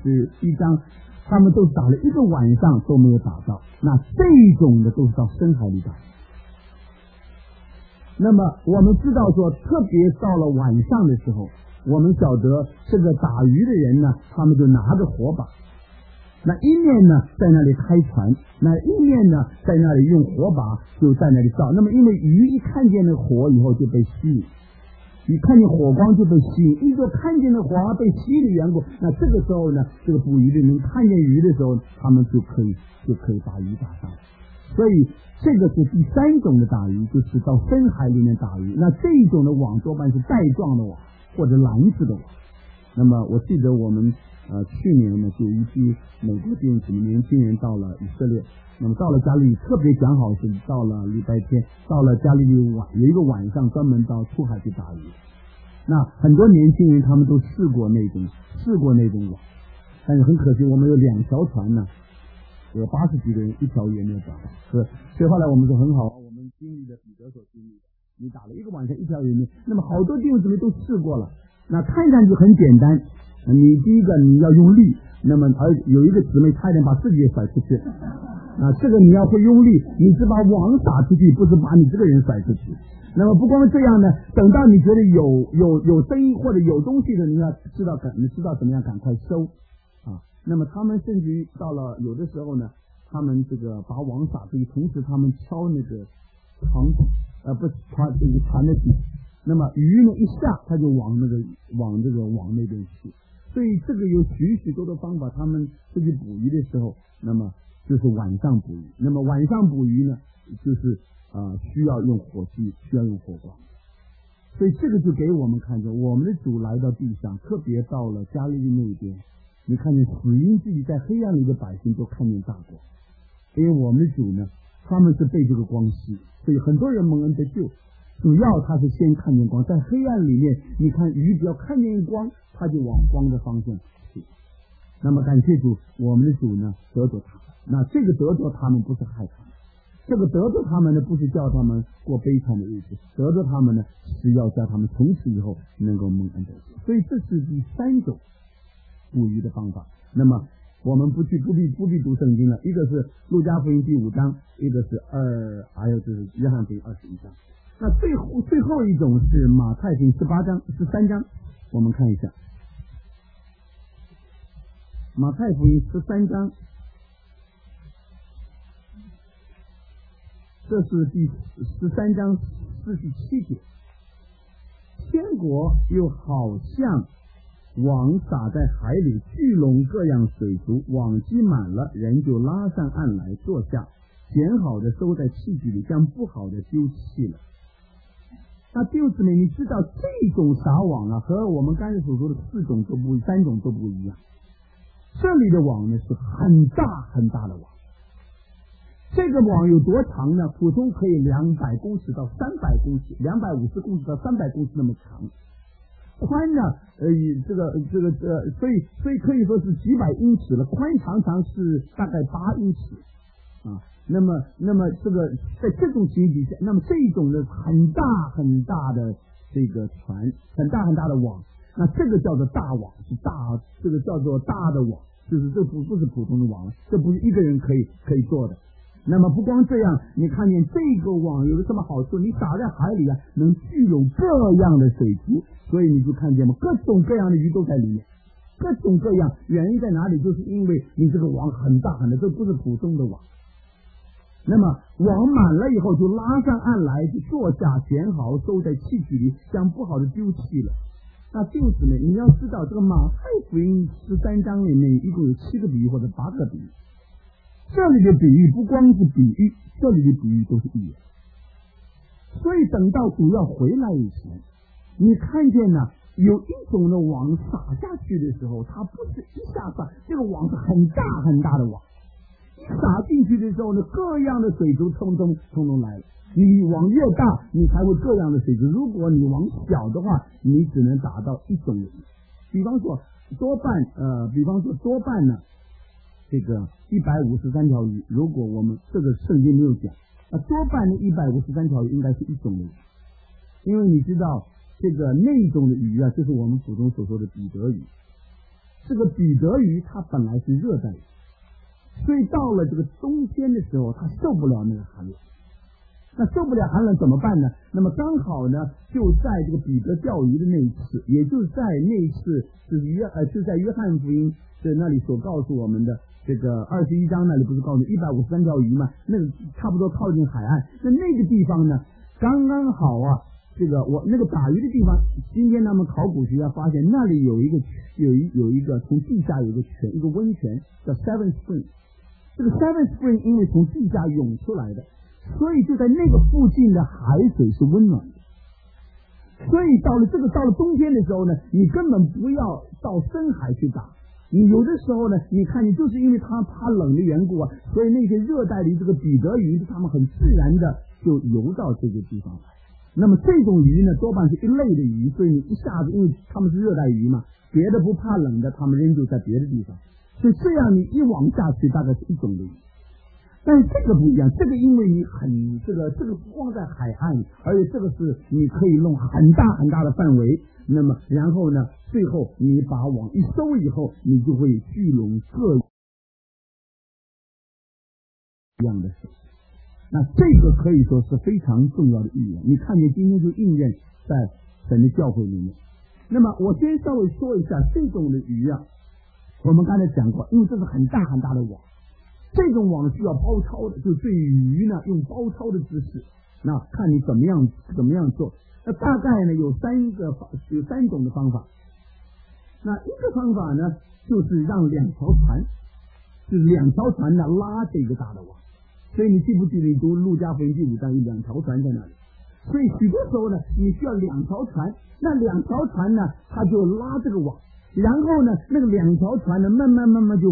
21章，他们都打了一个晚上都没有打到。那这种的都是到深海里打。那么我们知道说，特别到了晚上的时候，我们晓得这个打鱼的人呢，他们就拿着火把，那一面呢在那里开船，那一面呢在那里用火把就在那里照。那么因为鱼一看见那火以后就被吸引，你看见火光就被吸引，一个看见的火被吸引的缘故，那这个时候呢，这个捕鱼的人看见鱼的时候，他们就可以把鱼打上。所以这个是第3种的打鱼，就是到深海里面打鱼。那这一种的网多半是带状的网或者篮子的网。那么我记得我们去年呢就有一批美国弟兄姊妹年轻人到了以色列，那么到了加利利，特别讲好是到了礼拜天，到了加利利有一个晚上专门到出海去打鱼。那很多年轻人他们都试过那种网，但是很可惜我们有2条船呢，有80几个人，1条鱼也没有打到。所以后来我们说很好，我们经历了彼得所经历的，你打了一个晚上1条鱼没有，那么好多弟兄姊妹都试过了，那看上去很简单，你第一个你要用力，那么有一个姊妹差点把自己也甩出去， 这个你要会用力，你是把网撒出去，不是把你这个人甩出去。那么不光这样呢，等到你觉得有声音或者有东西的，你要知道怎么样赶快收啊。那么他们甚至于到了有的时候呢，他们这个把网撒出去，同时他们敲那个船的底，那么鱼呢一下它就往这个网那边去。所以这个有许许多多方法，他们出去捕鱼的时候，那么就是晚上捕鱼。那么晚上捕鱼呢，就是需要用火炬，需要用火光。所以这个就给我们看见，我们的主来到地上，特别到了加利利那边，你看见死荫之地在黑暗里的百姓都看见大光，因为我们的主呢，他们是被这个光吸，所以很多人蒙恩得救，主要他是先看见光，在黑暗里面，你看鱼只要看见光，他就往光的方向去。那么感谢主，我们的主呢得着他，那这个得着他们不是害他们，这个得着他们呢不是叫他们过悲惨的日子，得着他们呢是要叫他们从此以后能够蒙恩得救。所以这是第三种捕鱼的方法。那么我们不必读圣经了，一个是路加福音第5章，一个是还有就是约翰福音21章。那最后一种是马太福音13章，我们看一下马太福音13章，这是第13章47节。天国又好像网撒在海里，聚拢各样水族，网积满了，人就拉上岸来坐下，捡好的收在器具里，将不好的丢弃了。那弟兄姊妹，你知道这种撒网啊，和我们刚才所说的3种都不一样。这里的网呢是很大很大的网，这个网有多长呢？普通可以200公尺到300公尺，250公尺到300公尺那么长。宽呢，所以可以说是几百英尺了，宽常常是大概8英尺啊。那么这个在这种情形下，那么这种的很大很大的这个船，很大很大的网，那这个叫做大网，是大，这个叫做大的网，就是这不是普通的网，这不是一个人可以做的。那么不光这样，你看见这个网有个什么好处？你撒在海里啊，能聚拢各样的水族，所以你就看见吗？各种各样的鱼都在里面，各种各样。原因在哪里？就是因为你这个网很大很大，这不是普通的网。那么网满了以后，就拉上岸来，就坐下，捡好，收在器具里，将不好的丢弃了。那弟兄姊妹，你要知道，这个马太福音13章里面一共有7个比喻或者8个比喻。这里的比喻不光是比喻，这里的比喻都是预言。所以等到主要回来以前，你看见呢，有一种的网撒下去的时候，它不是一下撒，这个网是很大很大的网，一撒进去的时候呢，各样的水族通通来了。你网越大，你才会各样的水族。如果你网小的话，你只能打到一种鱼。比方说多半呢，这个153条鱼，如果我们这个圣经没有讲，那多半的153条鱼应该是一种的鱼，因为你知道这个那种的鱼啊，就是我们普通所说的彼得鱼。这个彼得鱼它本来是热带鱼，所以到了这个冬天的时候，它受不了那个寒冷。那受不了寒冷怎么办呢？那么刚好呢，就在这个彼得钓鱼的那一次，也就是在那一次是在约翰福音的那里所告诉我们的这个21章那里不是告诉153条鱼吗？那个差不多靠近海岸，那个地方呢，刚刚好啊。这个我那个打鱼的地方，今天他们考古学家发现那里有一个从地下有一个泉，一个温泉叫 Seven Spring。这个 Seven Spring 因为从地下涌出来的，所以就在那个附近的海水是温暖的。所以到了冬天的时候呢，你根本不要到深海去打。你有的时候呢，你看你就是因为它怕冷的缘故啊，所以那些热带的这个彼得鱼，它们很自然的就游到这个地方来。那么这种鱼呢，多半是一类的鱼，所以你一下子，因为它们是热带鱼嘛，别的不怕冷的，它们仍旧在别的地方，所以这样你一网下去，大概是一种的鱼。但是这个不一样，这个因为你这个不光在海岸，而且这个是你可以弄很大很大的范围。那么然后呢，最后你把网一收以后，你就会聚拢各一样的事。那这个可以说是非常重要的预言，你看见今天就应验在神的教会里面。那么我先稍微说一下这种的鱼啊，我们刚才讲过，因为这是很大很大的网，这种网需要包抄的，就对鱼呢用包抄的姿势，那看你怎么样做。那大概呢有三种的方法。那一个方法呢，就是让两条船，就是两条船呢拉这个大的网。所以你记不记得你读路加福音第5章有两条船在那里？所以许多时候呢，你需要两条船，那两条船呢，它就拉这个网，然后呢，那个两条船呢，慢慢就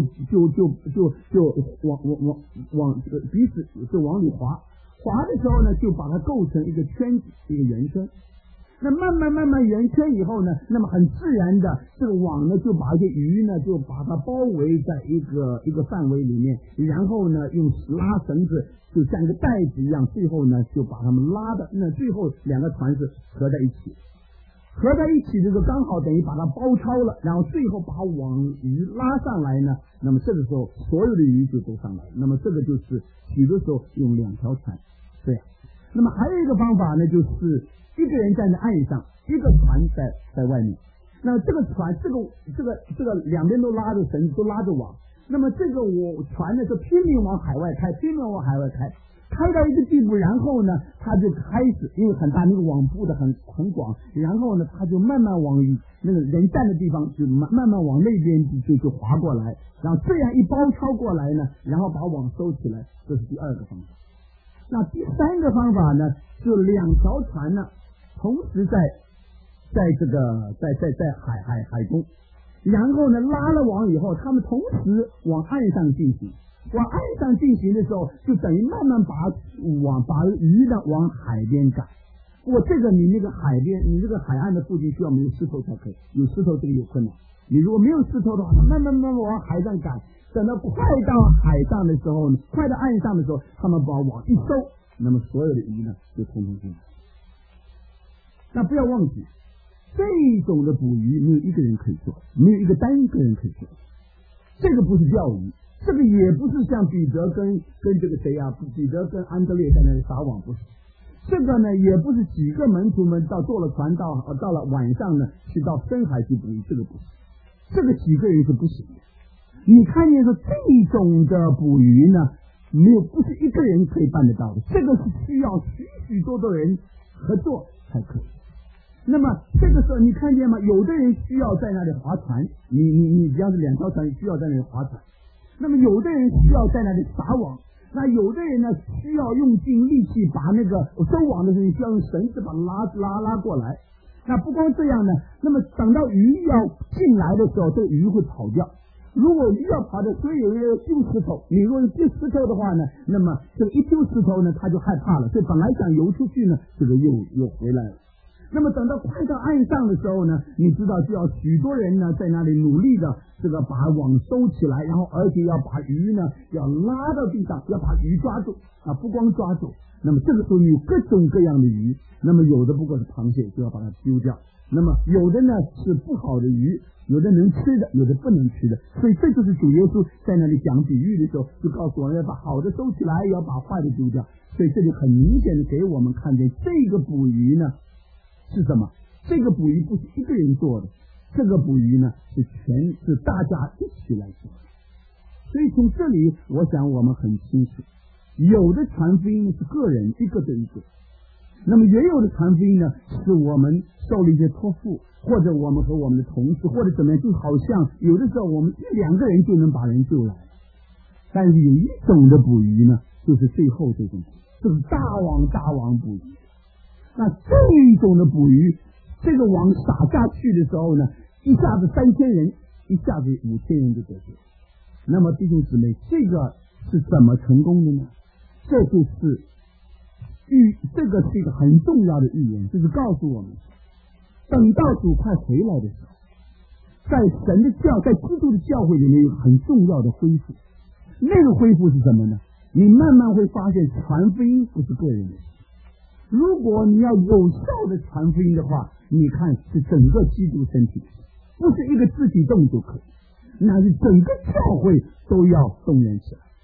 往彼此就往里滑的时候呢，就把它构成一个圈子，一个圆圈。那慢慢圆圈以后呢，那么很自然的这个网呢就把一些鱼呢就把它包围在一个范围里面，然后呢用拉绳子就像一个带子一样，最后呢就把它们拉的，那最后两个船是合在一起的时候刚好等于把它包抄了，然后最后把网鱼拉上来呢，那么这个时候所有的鱼就都上来了。那么这个就是许多时候用两条船，对。那么还有一个方法呢，就是一个人站在岸上，一个船在外面。那这个船，这个两边都拉着绳子，都拉着网。那么这个船呢，就拼命往海外开，开到一个地步，然后呢，他就开始，因为很大，那个网布的很广，然后呢，他就慢慢往那个人站的地方，就慢慢往那边就划过来，然后这样一包抄过来呢，然后把网收起来，这是第二个方法。那第三个方法呢，就两条船呢，同时在这个在海中，然后呢拉了网以后，他们同时往岸上进行。往岸上进行的时候，就等于慢慢把鱼呢往海边赶。这个你那个海边，你这个海岸的附近需要没有石头才可以，有石头这个有困难。你如果没有石头的话，慢慢往海上赶，等到快到海上的时候呢，快到岸上的时候，他们把网一收，那么所有的鱼呢就通通进来。那不要忘记，这种的捕鱼没有一个人可以做，没有一个单个人可以做。这个不是钓鱼，这个也不是像彼得跟这个谁啊，彼得跟安德烈在那里撒网，不是。这个呢，也不是几个门徒们坐了船到了晚上呢，去到深海去捕鱼，这个不是。这个几个人是不行的。你看见说这种的捕鱼呢，不是一个人可以办得到的，这个是需要许多的人合作才可以。那么这个时候你看见吗？有的人需要在那里划船，你只要是两条船需要在那里划船。那么有的人需要在那里撒网，那有的人呢需要用尽力气把那个收网的人需要用绳子把它拉过来。那不光这样呢，那么等到鱼要进来的时候，这个鱼会跑掉。如果鱼要跑的，所以有人丢石头，你如果丢石头的话呢，那么这个一丢石头呢，他就害怕了，所以本来想游出去呢，这个又回来了。那么等到快到岸上的时候呢，你知道就要许多人呢在那里努力的这个把网收起来，然后而且要把鱼呢要拉到地上，要把鱼抓住啊，不光抓住。那么这个时候有各种各样的鱼，那么有的不过是螃蟹，就要把它丢掉。那么有的呢是不好的鱼，有的能吃的，有的不能吃的。所以这就是主耶稣在那里讲比喻的时候，就告诉我们要把好的收起来，要把坏的丢掉。所以这里很明显的给我们看见，这个捕鱼呢是什么？这个捕鱼不是一个人做的，这个捕鱼呢是大家一起来做的。所以从这里我想我们很清楚，有的传福音是个人一个对一个，那么也有的传福音呢是我们受了一些托付，或者我们和我们的同事或者怎么样，就好像有的时候我们2个人就能把人救来。但是有一种的捕鱼呢，就是最后这种，就是大网捕鱼。那这一种的捕鱼，这个网撒下去的时候呢，一下子3000人，一下子5000人就得救。那么弟兄姊妹，这个是怎么成功的呢？这就是这个是一个很重要的预言，就是告诉我们，等到主快回来的时候，在基督的教会里面有很重要的恢复。那个恢复是什么呢？你慢慢会发现，传福音不是个人的事。如果你要有效的传福音的话，你看是整个基督身体，不是一个肢体动就可以，那是整个教会都要动员起来。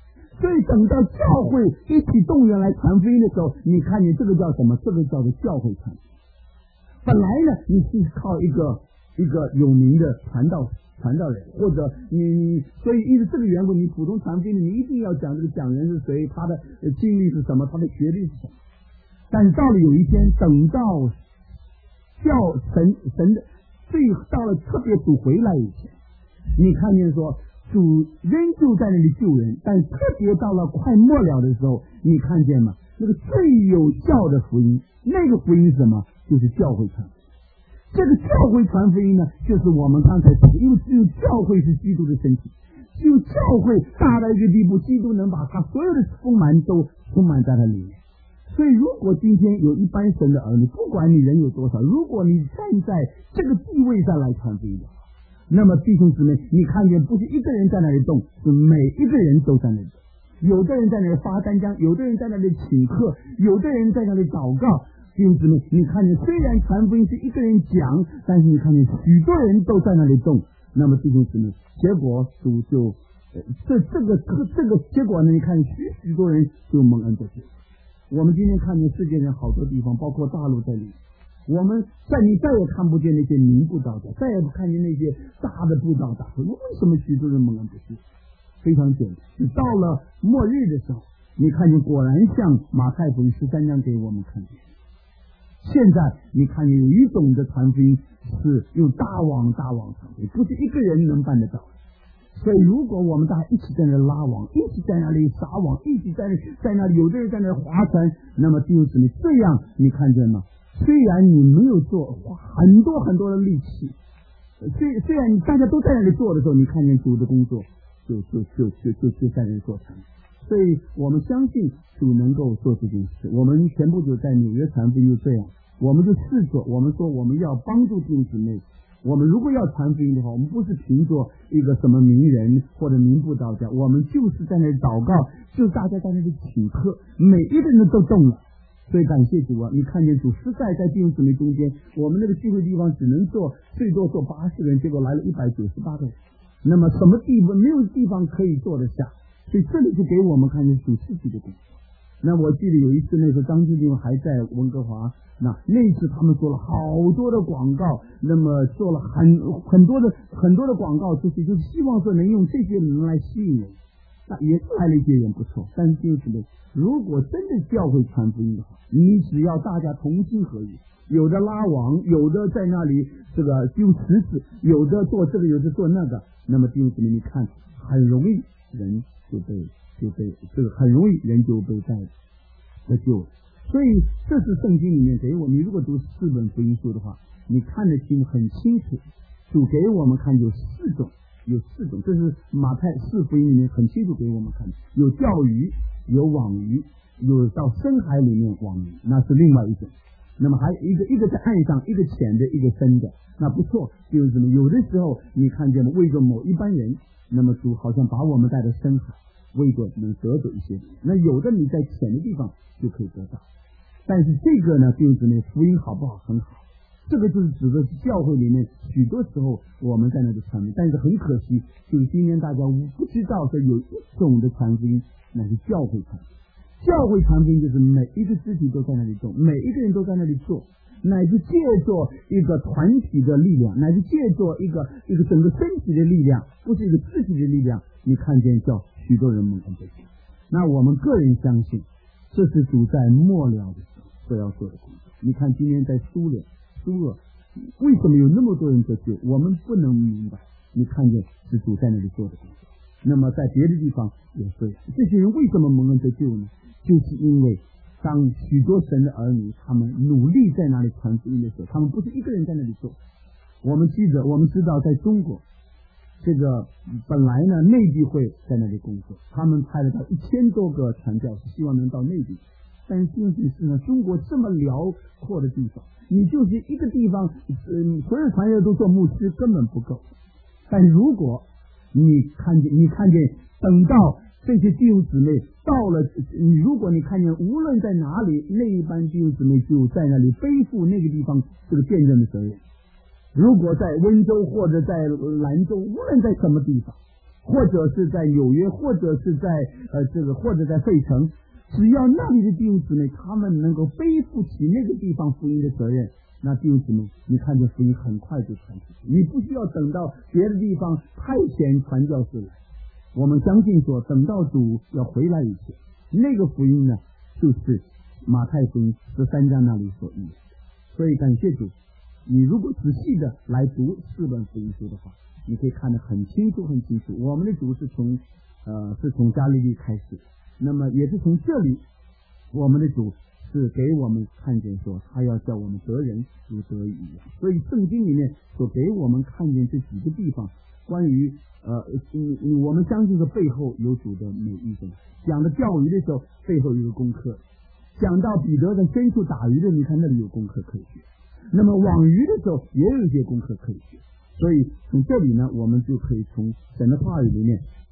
所以等到教会一起动员来传福音的时候，你看见这个叫什么？这个叫做教会传。本来呢，你是靠一个有名的传道人，或者你所以因为这个缘故，你普通传福音，你一定要讲这个讲人是谁，他的经历是什么，他的学历是什么。但是到了有一天，等到神的到了特别主回来以前，你看见说主仍旧在那里救人，但特别到了快末了的时候，你看见吗？那个最有效的福音，那个福音是什么？就是教会传福音。这个教会传福音呢，就是我们刚才说的，因为只有教会是基督的身体，只有教会大到一个地步，基督能把他所有的丰满都充满在他里面。所以如果今天有一般神的儿女，不管你人有多少，如果你站在这个地位上来传福音的话，那么弟兄姊妹，你看见不是一个人在那里动，是每一个人都在那里动。有的人在那里发单张，有的人在那里请客，有的人在那里祷告。弟兄姊妹，你看见虽然传福音是一个人讲，但是你看见许多人都在那里动，那么弟兄姊妹，结果主就这个结果呢，你看许多人就蒙恩得救。我们今天看见世界上好多地方，包括大陆在里，你再也看不见那些名布道者，再也不看见那些大的布道大会。为什么许多人蒙恩得救？非常简单，到了末日的时候，你看见果然像马太福音13章给我们看见。现在你看见有一种的传福音是用大网传福音，不是一个人能办得到。所以如果我们大家一起在那拉网，一起在那里撒网，一起在那里有的人在那划船，那么弟兄姊妹，这样你看见吗？虽然你没有花很多很多的力气，虽然大家都在那里做的时候，你看见主的工作就在那里做成。所以我们相信主能够做这件事。我们前不久在纽约传福音就这样，我们就试做，我们说我们要帮助弟兄姊妹。我们如果要传福音的话，我们不是凭着一个什么名人或者名布道家，我们就是在那里祷告，就大家在那里请客，每一个人都动了。所以感谢主啊！你看见主实在在弟兄姊妹中间，我们那个聚会地方只能最多坐80人，结果来了198个人。那么什么地方没有地方可以坐得下？所以这里就给我们看见主自己的工作。那我记得有一次，那时候张志定还在温哥华，那次他们做了好多的广告，那么做了很多的广告出去，就是希望说能用这些人来吸引人。那也是来了一些人不错，但是就是如果真的教会传福音的话，你只要大家同心合意，有的拉网，有的在那里这个用池子，有的做这个，有的做那个，那么弟兄姊妹，你看很容易人就被这个很容易人就被得救了。所以这是圣经里面给我们，你如果读4本福音书的话，你看得清很清楚，主给我们看有四种，这是马太4福音里面很清楚给我们看，有钓鱼，有网鱼，有到深海里面网鱼，那是另外一种。那么还有一个在岸上，一个浅的，一个深的，那不错。就是什么？有的时候你看见了，为着某一般人，那么主好像把我们带到深海，为着能得到一些人。那有的你在浅的地方就可以得到。但是这个呢，就是那福音好不好？很好。这个就是指的是教会里面许多时候我们在那里传福音，但是很可惜，就是今天大家不知道说有一种的传福音，那是教会传福音。教会传福音就是每一个肢体都在那里动，每一个人都在那里做，乃至借助一个团体的力量，乃至借助一个整个身体的力量，不是一个肢体的力量，你看见叫许多人蒙恩得救。那我们个人相信，这是主在末了的时候所要做的工作。你看今天在苏俄为什么有那么多人得救？我们不能明白，你看见是主在那里做的工作。那么在别的地方也是，这些人为什么蒙恩得救呢？就是因为当许多神的儿女他们努力在那里传福音的时候，他们不是一个人在那里做。我们知道在中国这个本来呢内地会在那里工作，他们派了到1000多个传教士，希望能到内地。但是现实是呢，中国这么辽阔的地方，你就是一个地方所有传教都做牧师根本不够。但如果你看见等到这些弟兄姊妹到了，如果你看见无论在哪里，那一班弟兄姊妹就在那里背负那个地方这个见证的责任。如果在温州或者在兰州，无论在什么地方， 或者是在纽约，或者是在或者在费城，只要那里的弟兄姊妹他们能够背负起那个地方福音的责任，那弟兄姊妹，你看这福音很快就传出去，你不需要等到别的地方派遣传教士来。我们相信说，等到主要回来以前，那个福音呢，就是马太福音13章那里所应许的。所以感谢主，你如果仔细的来读4本福音书的话，你可以看得很清楚很清楚。我们的主是从加利利开始，那么也是从这里，我们的主是给我们看见说，他要叫我们得人如得鱼一样。所以圣经里面所给我们看见这几个地方，关于我们相信的背后有主的美意的。讲的钓鱼的时候，背后有一个功课；讲到彼得在深处打鱼的，你看那里有功课可以学。那么网鱼的时候也有一些功课可以学。所以从这里呢，我们就可以从神的话语里面